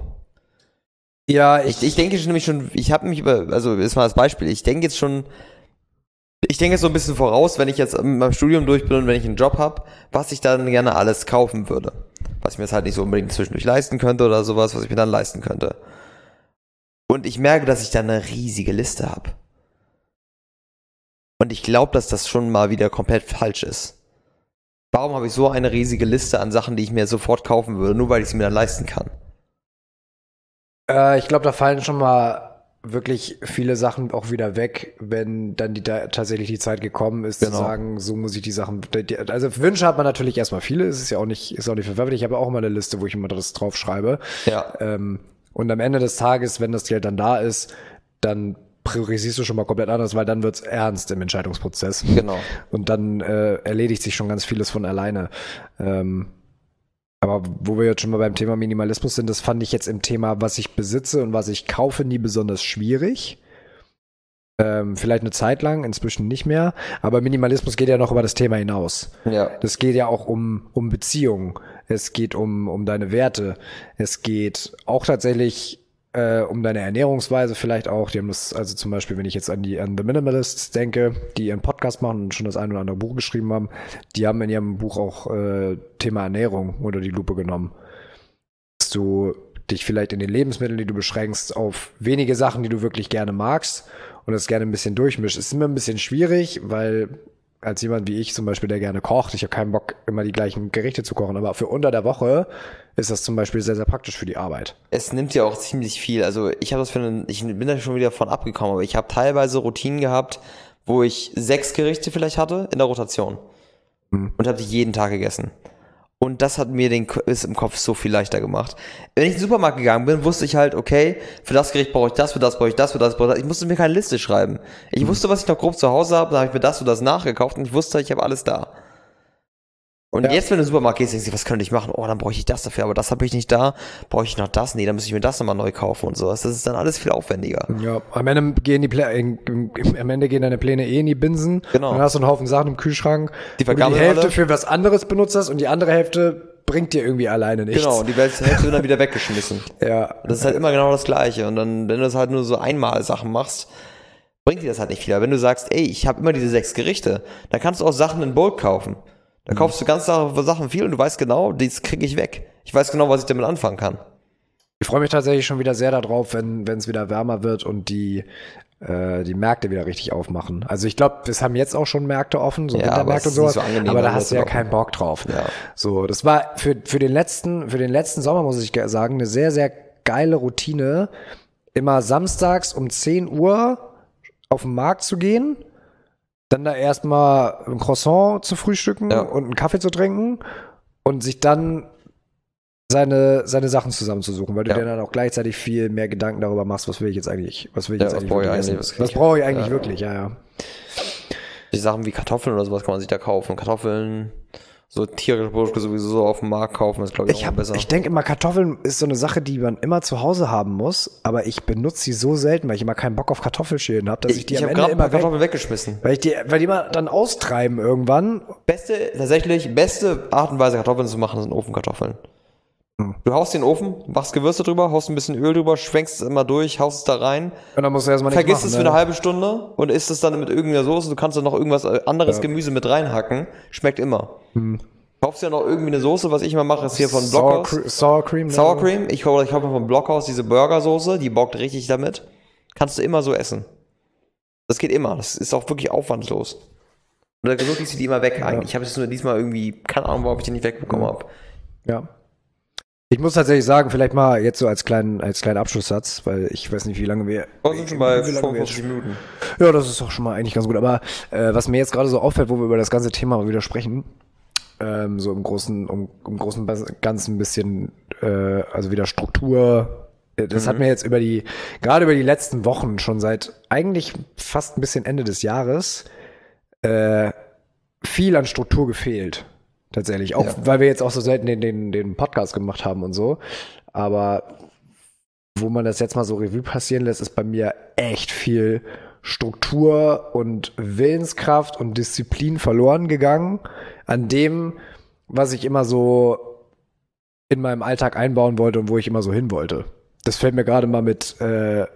Ja, Ich, ich denke schon nämlich schon, ich habe mich über, also ist mal das Beispiel, ich denke jetzt schon, ich denke jetzt so ein bisschen voraus, wenn ich jetzt mit meinem Studium durch bin und wenn ich einen Job habe, was ich dann gerne alles kaufen würde. Was ich mir jetzt halt nicht so unbedingt zwischendurch leisten könnte oder sowas, was ich mir dann leisten könnte. Und ich merke, dass ich da eine riesige Liste habe. Und ich glaube, dass das schon mal wieder komplett falsch ist. Warum habe ich so eine riesige Liste an Sachen, die ich mir sofort kaufen würde, nur weil ich sie mir dann leisten kann? Äh, ich glaube, da fallen schon mal wirklich viele Sachen auch wieder weg, wenn dann die, da tatsächlich die Zeit gekommen ist, Genau. zu sagen, so muss ich die Sachen. Die, also Wünsche hat man natürlich erstmal viele, es ist ja auch nicht, ist auch nicht verwerflich. Ich habe auch immer eine Liste, wo ich immer das drauf schreibe. Ja. Ähm, und am Ende des Tages, wenn das Geld dann da ist, dann priorisierst du schon mal komplett anders, weil dann wird's ernst im Entscheidungsprozess. Genau. Und dann äh, erledigt sich schon ganz vieles von alleine. Ähm, aber wo wir jetzt schon mal beim Thema Minimalismus sind, das fand ich jetzt im Thema, was ich besitze und was ich kaufe, nie besonders schwierig. Ähm, vielleicht eine Zeit lang, inzwischen nicht mehr. Aber Minimalismus geht ja noch über das Thema hinaus. Ja. Das geht ja auch um, um Beziehungen. Es geht um, um deine Werte. Es geht auch tatsächlich äh, um deine Ernährungsweise vielleicht auch. Die haben das, also zum Beispiel, wenn ich jetzt an die an The Minimalists denke, die ihren Podcast machen und schon das ein oder andere Buch geschrieben haben, die haben in ihrem Buch auch äh, Thema Ernährung unter die Lupe genommen. Dass du dich vielleicht in den Lebensmitteln, die du beschränkst, auf wenige Sachen, die du wirklich gerne magst und das gerne ein bisschen durchmischst. Ist immer ein bisschen schwierig, weil als jemand wie ich zum Beispiel, der gerne kocht, ich habe keinen Bock, immer die gleichen Gerichte zu kochen, aber für unter der Woche ist das zum Beispiel sehr, sehr praktisch für die Arbeit. Es nimmt ja auch ziemlich viel. Also ich habe das für einen, ich bin da schon wieder von abgekommen, aber ich habe teilweise Routinen gehabt, wo ich sechs Gerichte vielleicht hatte in der Rotation Mhm. und habe die jeden Tag gegessen. Und das hat mir den Ko- ist im Kopf so viel leichter gemacht. Wenn ich in den Supermarkt gegangen bin, wusste ich halt, okay, für das Gericht brauche ich das, für das brauche ich das, für das brauche ich das. Ich musste mir keine Liste schreiben. Ich wusste, was ich noch grob zu Hause habe, dann habe ich mir das und das nachgekauft und ich wusste, ich habe alles da. Und Ja. jetzt, wenn du in den Supermarkt gehst, denkst du, was könnte ich machen? Oh, dann brauche ich das dafür, aber das habe ich nicht da. Brauche ich noch das? Nee, dann muss ich mir das nochmal neu kaufen und sowas. Das ist dann alles viel aufwendiger. Ja, am Ende gehen die Plä in, in, am Ende gehen deine Pläne eh in die Binsen. Genau. Und dann hast du einen Haufen Sachen im Kühlschrank, Die wo du die vergammeln Hälfte alle. für was anderes benutzt hast und die andere Hälfte bringt dir irgendwie alleine nichts. Genau, und die Hälfte wird dann wieder weggeschmissen. Ja. Das ist halt immer genau das Gleiche. Und dann, wenn du das halt nur so einmal Sachen machst, bringt dir das halt nicht viel. Aber wenn du sagst, ey, ich habe immer diese sechs Gerichte, dann kannst du auch Sachen in Bulk kaufen. Da Mhm. kaufst du ganz Sachen viel und du weißt genau, das kriege ich weg. Ich weiß genau, was ich damit anfangen kann. Ich freue mich tatsächlich schon wieder sehr darauf, wenn wenn es wieder wärmer wird und die äh, die Märkte wieder richtig aufmachen. Also ich glaube, es haben jetzt auch schon Märkte offen, so Ja, aber Wintermärkte es und ist sowas, nicht so angenehm, aber da wenn hast du das ja offen keinen Bock drauf. Ja. So, das war für für den letzten für den letzten Sommer, muss ich ge- sagen, eine sehr sehr geile Routine, immer samstags um zehn Uhr auf den Markt zu gehen, dann da erstmal ein Croissant zu frühstücken Ja. und einen Kaffee zu trinken und sich dann seine, seine Sachen zusammenzusuchen, weil du Ja. dir dann auch gleichzeitig viel mehr Gedanken darüber machst, was will ich jetzt eigentlich, was will ich Ja, jetzt was eigentlich brauche ich wirklich eigentlich, essen? was krieg Was ich? brauche ich eigentlich Ja. wirklich, ja, ja. Die Sachen wie Kartoffeln oder sowas kann man sich da kaufen. Kartoffeln, so tierische Produkte sowieso so auf dem Markt kaufen, ist glaube ich, Ich, auch hab, besser. ich denke immer, Kartoffeln ist so eine Sache, die man immer zu Hause haben muss, aber ich benutze sie so selten, weil ich immer keinen Bock auf Kartoffelschälen habe, dass ich, ich die ich am habe Ende gerade ein paar immer weg, Kartoffeln weggeschmissen. weil ich die, weil die immer dann austreiben irgendwann. Beste, tatsächlich, beste Art und Weise Kartoffeln zu machen, sind Ofenkartoffeln. Hm. Du haust den Ofen, machst Gewürze drüber, haust ein bisschen Öl drüber, schwenkst es immer durch, haust es da rein, Und dann musst du erstmal nichts vergisst machen, es für ne? eine halbe Stunde und isst es dann mit irgendeiner Soße. Du kannst dann noch irgendwas äh, anderes Ja. Gemüse mit reinhacken. Schmeckt immer. Hm. Kaufst ja noch irgendwie eine Soße, was ich immer mache, ist hier von Sour, Blockhaus. Cre- Sour Cream. ne? Sour Cream. Ich kaufe ich kaufe von Blockhaus diese Burgersoße, die bockt richtig damit. Kannst du immer so essen. Das geht immer. Das ist auch wirklich aufwandlos. Und da wirklich sie die immer weg eigentlich. Ich habe es nur diesmal irgendwie, keine Ahnung, warum ich die nicht wegbekommen habe. Ja. Ich muss tatsächlich sagen, vielleicht mal jetzt so als kleinen, als kleinen Abschlusssatz, weil ich weiß nicht, wie lange wir. Wir sind schon bei wie lange wir jetzt- fünfundvierzig Minuten. Ja, das ist doch schon mal eigentlich ganz gut. Aber äh, was mir jetzt gerade so auffällt, wo wir über das ganze Thema mal wieder sprechen, ähm, so im großen, um, im großen Bas- Ganzen ein bisschen, äh, also wieder Struktur. äh, Das hat mir jetzt über die, gerade über die letzten Wochen schon seit eigentlich fast ein bisschen Ende des Jahres äh, viel an Struktur gefehlt. Tatsächlich. Auch Ja. weil wir jetzt auch so selten den, den, den Podcast gemacht haben und so. Aber wo man das jetzt mal so Revue passieren lässt, ist bei mir echt viel Struktur und Willenskraft und Disziplin verloren gegangen an dem, was ich immer so in meinem Alltag einbauen wollte und wo ich immer so hin wollte. Das fällt mir gerade mal mit äh,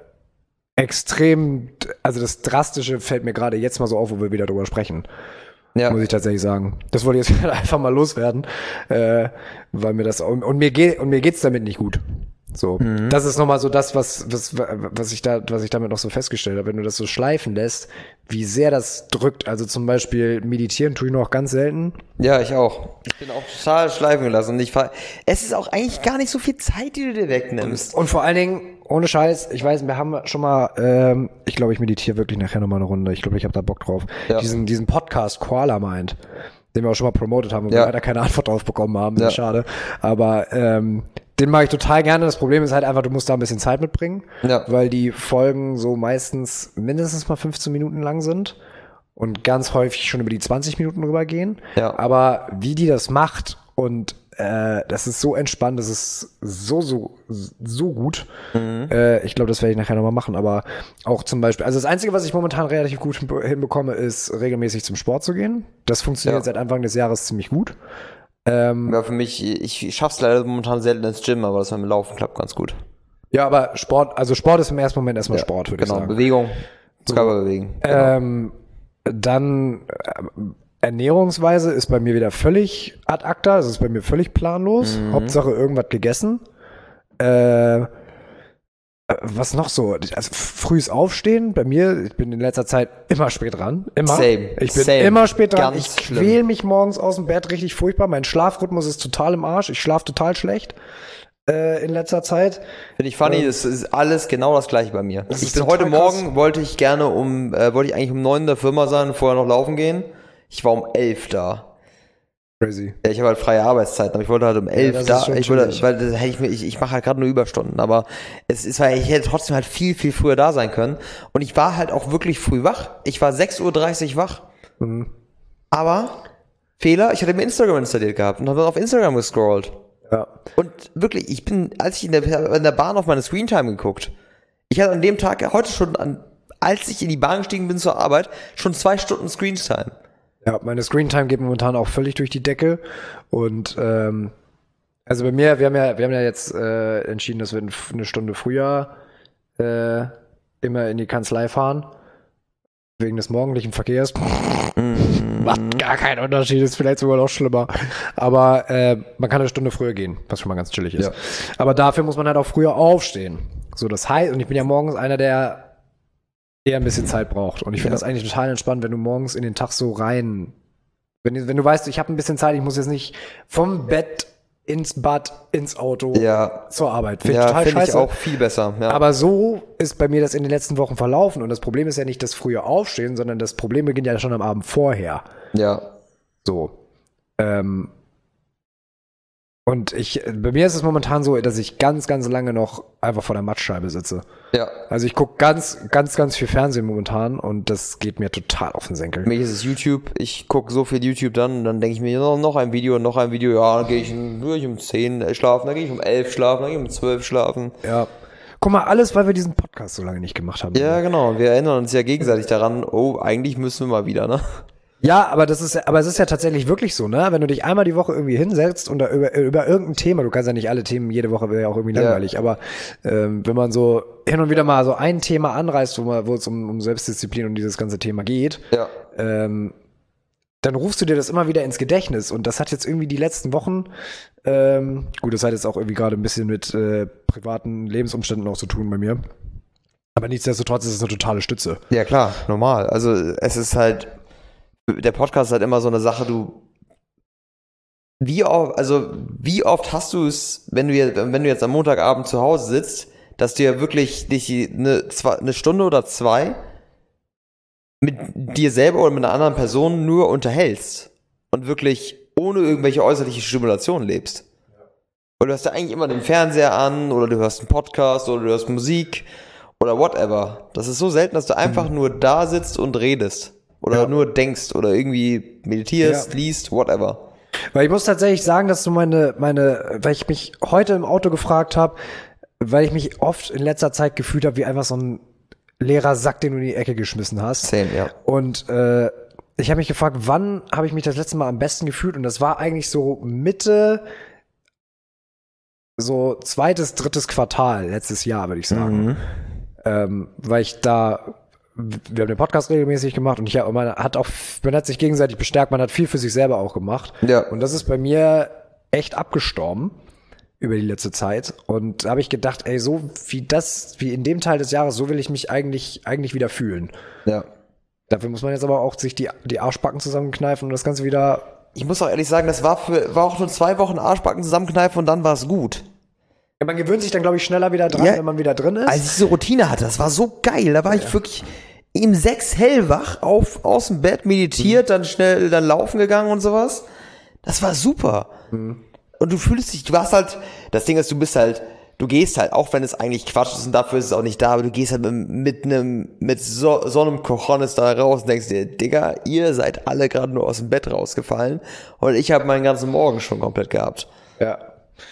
extrem, also das Drastische fällt mir gerade jetzt mal so auf, wo wir wieder drüber sprechen. Ja. Muss ich tatsächlich sagen. Das wollte ich jetzt einfach mal loswerden, äh, weil mir das und, und mir geht und mir geht's damit nicht gut. So, Mhm. das ist nochmal so das, was was was ich da was ich damit noch so festgestellt habe, wenn du das so schleifen lässt, wie sehr das drückt. Also zum Beispiel meditieren tue ich noch ganz selten. Ja, ich auch. Ich bin auch total schleifen gelassen. Und ich fahr, es ist auch eigentlich gar nicht so viel Zeit, die du dir wegnimmst. Und vor allen Dingen ohne Scheiß, ich weiß, wir haben schon mal, ähm, ich glaube, ich meditiere wirklich nachher nochmal eine Runde. Ich glaube, ich habe da Bock drauf. Ja. Diesen, diesen Podcast Koala Mind, den wir auch schon mal promotet haben und Ja. wir leider keine Antwort drauf bekommen haben. Das ist Ja. schade. Aber ähm, den mache ich total gerne. Das Problem ist halt einfach, du musst da ein bisschen Zeit mitbringen, Ja. weil die Folgen so meistens mindestens mal fünfzehn Minuten lang sind und ganz häufig schon über die zwanzig Minuten rübergehen. Ja. Aber wie die das macht und äh, das ist so entspannt, das ist so, so, so gut. Mhm. Äh, ich glaube, das werde ich nachher nochmal machen, aber auch zum Beispiel, also das Einzige, was ich momentan relativ gut hinbe- hinbekomme, ist regelmäßig zum Sport zu gehen. Das funktioniert Ja. seit Anfang des Jahres ziemlich gut. Ähm, Ja, für mich, ich schaff's leider momentan selten ins Gym, aber das mit dem Laufen klappt ganz gut. ja, aber Sport, also Sport ist im ersten Moment erstmal Ja, Sport, würde genau, ich sagen. Bewegung, Körper bewegen. Ähm, dann äh, Ernährungsweise ist bei mir wieder völlig ad acta, es ist bei mir völlig planlos. Mhm. Hauptsache irgendwas gegessen. Äh, äh, was noch so? Also frühes Aufstehen, bei mir, ich bin in letzter Zeit immer spät dran. Immer. Same, Ich bin same. immer spät dran. Ganz ich schlimm. quäl mich morgens aus dem Bett richtig furchtbar. Mein Schlafrhythmus ist total im Arsch. Ich schlafe total schlecht äh, in letzter Zeit. Finde ich funny, das ist alles genau das gleiche bei mir. Das Ich ist bin total heute Morgen, wollte ich gerne um, äh, wollte ich eigentlich um neun in der Firma sein und vorher noch laufen gehen. Ich war um elf da. Crazy. Ja, ich habe halt freie Arbeitszeiten, aber ich wollte halt um elf das ist da. schon Ich wollte, chillig. weil das hätte ich mir, ich, ich mache halt gerade nur Überstunden, aber es ist, weil ich hätte trotzdem halt viel, viel früher da sein können. Und ich war halt auch wirklich früh wach. Ich war sechs Uhr dreißig wach. Mhm. Aber Fehler, ich hatte mir Instagram installiert gehabt und habe dann auf Instagram gescrollt. Ja. Und wirklich, ich bin, als ich in der, in der Bahn auf meine Screentime geguckt, ich hatte an dem Tag, heute schon, an, als ich in die Bahn gestiegen bin zur Arbeit, schon zwei Stunden Screentime. Ja, meine Screentime geht momentan auch völlig durch die Decke. Und ähm, also bei mir, wir haben ja, wir haben ja jetzt äh, entschieden, dass wir eine Stunde früher äh, immer in die Kanzlei fahren. Wegen des morgendlichen Verkehrs. Macht gar keinen Unterschied, ist vielleicht sogar noch schlimmer. Aber äh, man kann eine Stunde früher gehen, was schon mal ganz chillig ist. Ja. Aber dafür muss man halt auch früher aufstehen. So, das heißt, und ich bin ja morgens einer, der eher ein bisschen Zeit braucht. Und ich finde Ja. das eigentlich total entspannt, wenn du morgens in den Tag so rein, wenn, wenn du weißt, ich habe ein bisschen Zeit, ich muss jetzt nicht vom Bett ins Bad, ins Auto, Ja, zur Arbeit. Finde ich ja, total finde ich scheiße. auch viel besser. Ja. Aber so ist bei mir das in den letzten Wochen verlaufen. Und das Problem ist ja nicht das frühe Aufstehen, sondern das Problem beginnt ja schon am Abend vorher. ja. So. Ähm, Und ich, bei mir ist es momentan so, dass ich ganz, ganz lange noch einfach vor der Mattscheibe sitze. Ja. Also ich gucke ganz, ganz, ganz viel Fernsehen momentan und das geht mir total auf den Senkel. Für mich ist es YouTube. Ich gucke so viel YouTube dann und dann denke ich mir, noch, noch ein Video, noch ein Video. Ja, dann gehe ich, um, geh ich um zehn schlafen, dann gehe ich um elf schlafen, dann gehe ich um zwölf schlafen. Ja. Guck mal, alles, weil wir diesen Podcast so lange nicht gemacht haben. Ja, genau. Wir erinnern uns ja gegenseitig daran, oh, eigentlich müssen wir mal wieder, ne? Ja, aber das ist, aber es ist ja tatsächlich wirklich so, ne? Wenn du dich einmal die Woche irgendwie hinsetzt und da über, über irgendein Thema, du kannst ja nicht alle Themen jede Woche, wäre ja auch irgendwie langweilig, ja. aber ähm, wenn man so hin und wieder mal so ein Thema anreißt, wo man, wo es um, um Selbstdisziplin und dieses ganze Thema geht, ja. ähm, dann rufst du dir das immer wieder ins Gedächtnis und das hat jetzt irgendwie die letzten Wochen, ähm, gut, das hat jetzt auch irgendwie gerade ein bisschen mit äh, privaten Lebensumständen auch zu tun bei mir, aber nichtsdestotrotz ist es eine totale Stütze. Ja, klar, normal. Also es ist halt, der Podcast ist halt immer so eine Sache, du, wie oft, also wie oft hast du es, wenn du jetzt, wenn du jetzt am Montagabend zu Hause sitzt, dass du ja wirklich dich eine, eine Stunde oder zwei mit dir selber oder mit einer anderen Person nur unterhältst und wirklich ohne irgendwelche äußerliche Stimulation lebst. Weil du hast ja eigentlich immer den Fernseher an oder du hörst einen Podcast oder du hörst Musik oder whatever. Das ist so selten, dass du einfach mhm. nur da sitzt und redest. Oder ja. nur denkst oder irgendwie meditierst, ja. liest, whatever. Weil ich muss tatsächlich sagen, dass du meine, meine, weil ich mich heute im Auto gefragt habe, weil ich mich oft in letzter Zeit gefühlt habe, wie einfach so ein leerer Sack, den du in die Ecke geschmissen hast. Same, ja. Und äh, ich habe mich gefragt, wann habe ich mich das letzte Mal am besten gefühlt? Und das war eigentlich so Mitte, so zweites, drittes Quartal letztes Jahr, würde ich sagen. Mhm. Ähm, weil ich da wir haben den Podcast regelmäßig gemacht und ich hab, man hat auch, man hat sich gegenseitig bestärkt, man hat viel für sich selber auch gemacht. Ja. Und das ist bei mir echt abgestorben über die letzte Zeit. Und da habe ich gedacht, ey, so wie das, wie in dem Teil des Jahres, so will ich mich eigentlich, eigentlich wieder fühlen. Ja. Dafür muss man jetzt aber auch sich die, die Arschbacken zusammenkneifen und das Ganze wieder. Ich muss auch ehrlich sagen, das war für, war auch nur zwei Wochen Arschbacken zusammenkneifen und dann war es gut. Ja, man gewöhnt sich dann, glaube ich, schneller wieder dran, ja, wenn man wieder drin ist. Als ich diese Routine hatte, das war so geil. Da war ja. ich wirklich im sechs hellwach auf, aus dem Bett meditiert, mhm. dann schnell dann laufen gegangen und sowas. Das war super. Mhm. Und du fühlst dich, du warst halt, das Ding ist, du bist halt, du gehst halt, auch wenn es eigentlich Quatsch ist und dafür ist es auch nicht da, aber du gehst halt mit, mit einem, mit so, so einem Cojones da raus und denkst dir, Digga, ihr seid alle gerade nur aus dem Bett rausgefallen und ich habe meinen ganzen Morgen schon komplett gehabt. Ja.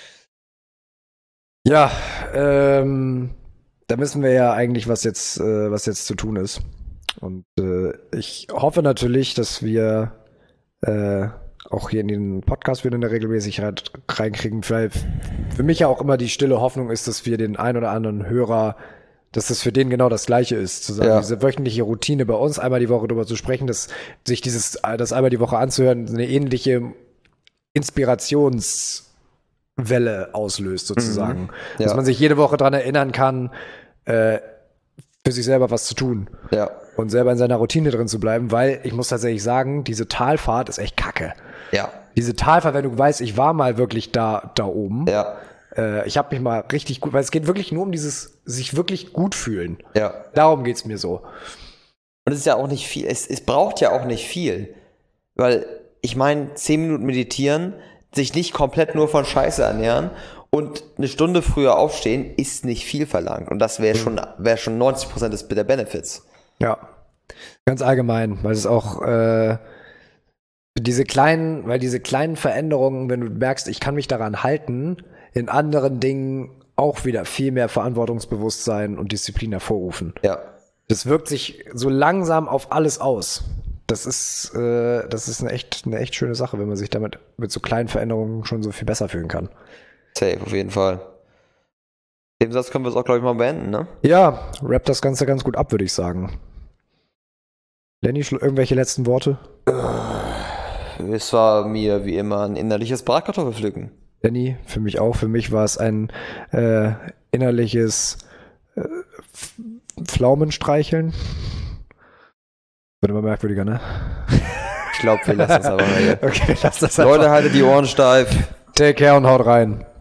Ja, ähm, da wissen wir ja eigentlich, was jetzt, äh, was jetzt zu tun ist. Und äh, ich hoffe natürlich, dass wir äh, auch hier in den Podcast wieder eine Regelmäßigkeit reinkriegen. Weil für mich ja auch immer die stille Hoffnung ist, dass wir den ein oder anderen Hörer, dass das für den genau das Gleiche ist. Zu sagen, ja. diese wöchentliche Routine bei uns einmal die Woche darüber zu sprechen, dass sich dieses, das einmal die Woche anzuhören, eine ähnliche Inspirationswelle auslöst sozusagen. Mhm. Ja. Dass man sich jede Woche daran erinnern kann, äh, für sich selber was zu tun. Ja. Und selber in seiner Routine drin zu bleiben, weil ich muss tatsächlich sagen, diese Talfahrt ist echt kacke. Ja. Diese Talfahrt, wenn du weißt, ich war mal wirklich da, da oben. Ja. Äh, ich habe mich mal richtig gut, weil es geht wirklich nur um dieses, sich wirklich gut fühlen. Ja. Darum geht's mir so. Und es ist ja auch nicht viel, es, es braucht ja auch nicht viel. Weil, ich meine, zehn Minuten meditieren, sich nicht komplett nur von Scheiße ernähren und eine Stunde früher aufstehen, ist nicht viel verlangt. Und das wäre schon, wäre schon neunzig Prozent des, der Benefits. Ja, ganz allgemein, weil es auch äh, diese kleinen, weil diese kleinen Veränderungen, wenn du merkst, ich kann mich daran halten, in anderen Dingen auch wieder viel mehr Verantwortungsbewusstsein und Disziplin hervorrufen. Ja. Das wirkt sich so langsam auf alles aus. Das ist, äh, das ist eine echt, eine echt schöne Sache, wenn man sich damit mit so kleinen Veränderungen schon so viel besser fühlen kann. Safe, auf jeden Fall. Dem Satz können wir es auch, glaube ich, mal beenden, ne? Ja, rap das Ganze ganz gut ab, würde ich sagen. Lenny, irgendwelche letzten Worte? Es war mir wie immer ein innerliches Bratkartoffelpflücken. Lenny, für mich auch. Für mich war es ein äh, innerliches äh, Pflaumenstreicheln. Wird immer merkwürdiger, ne? Ich glaube, wir lassen es aber mal hier. Okay, lass das Leute, haltet die Ohren steif. Take care und haut rein.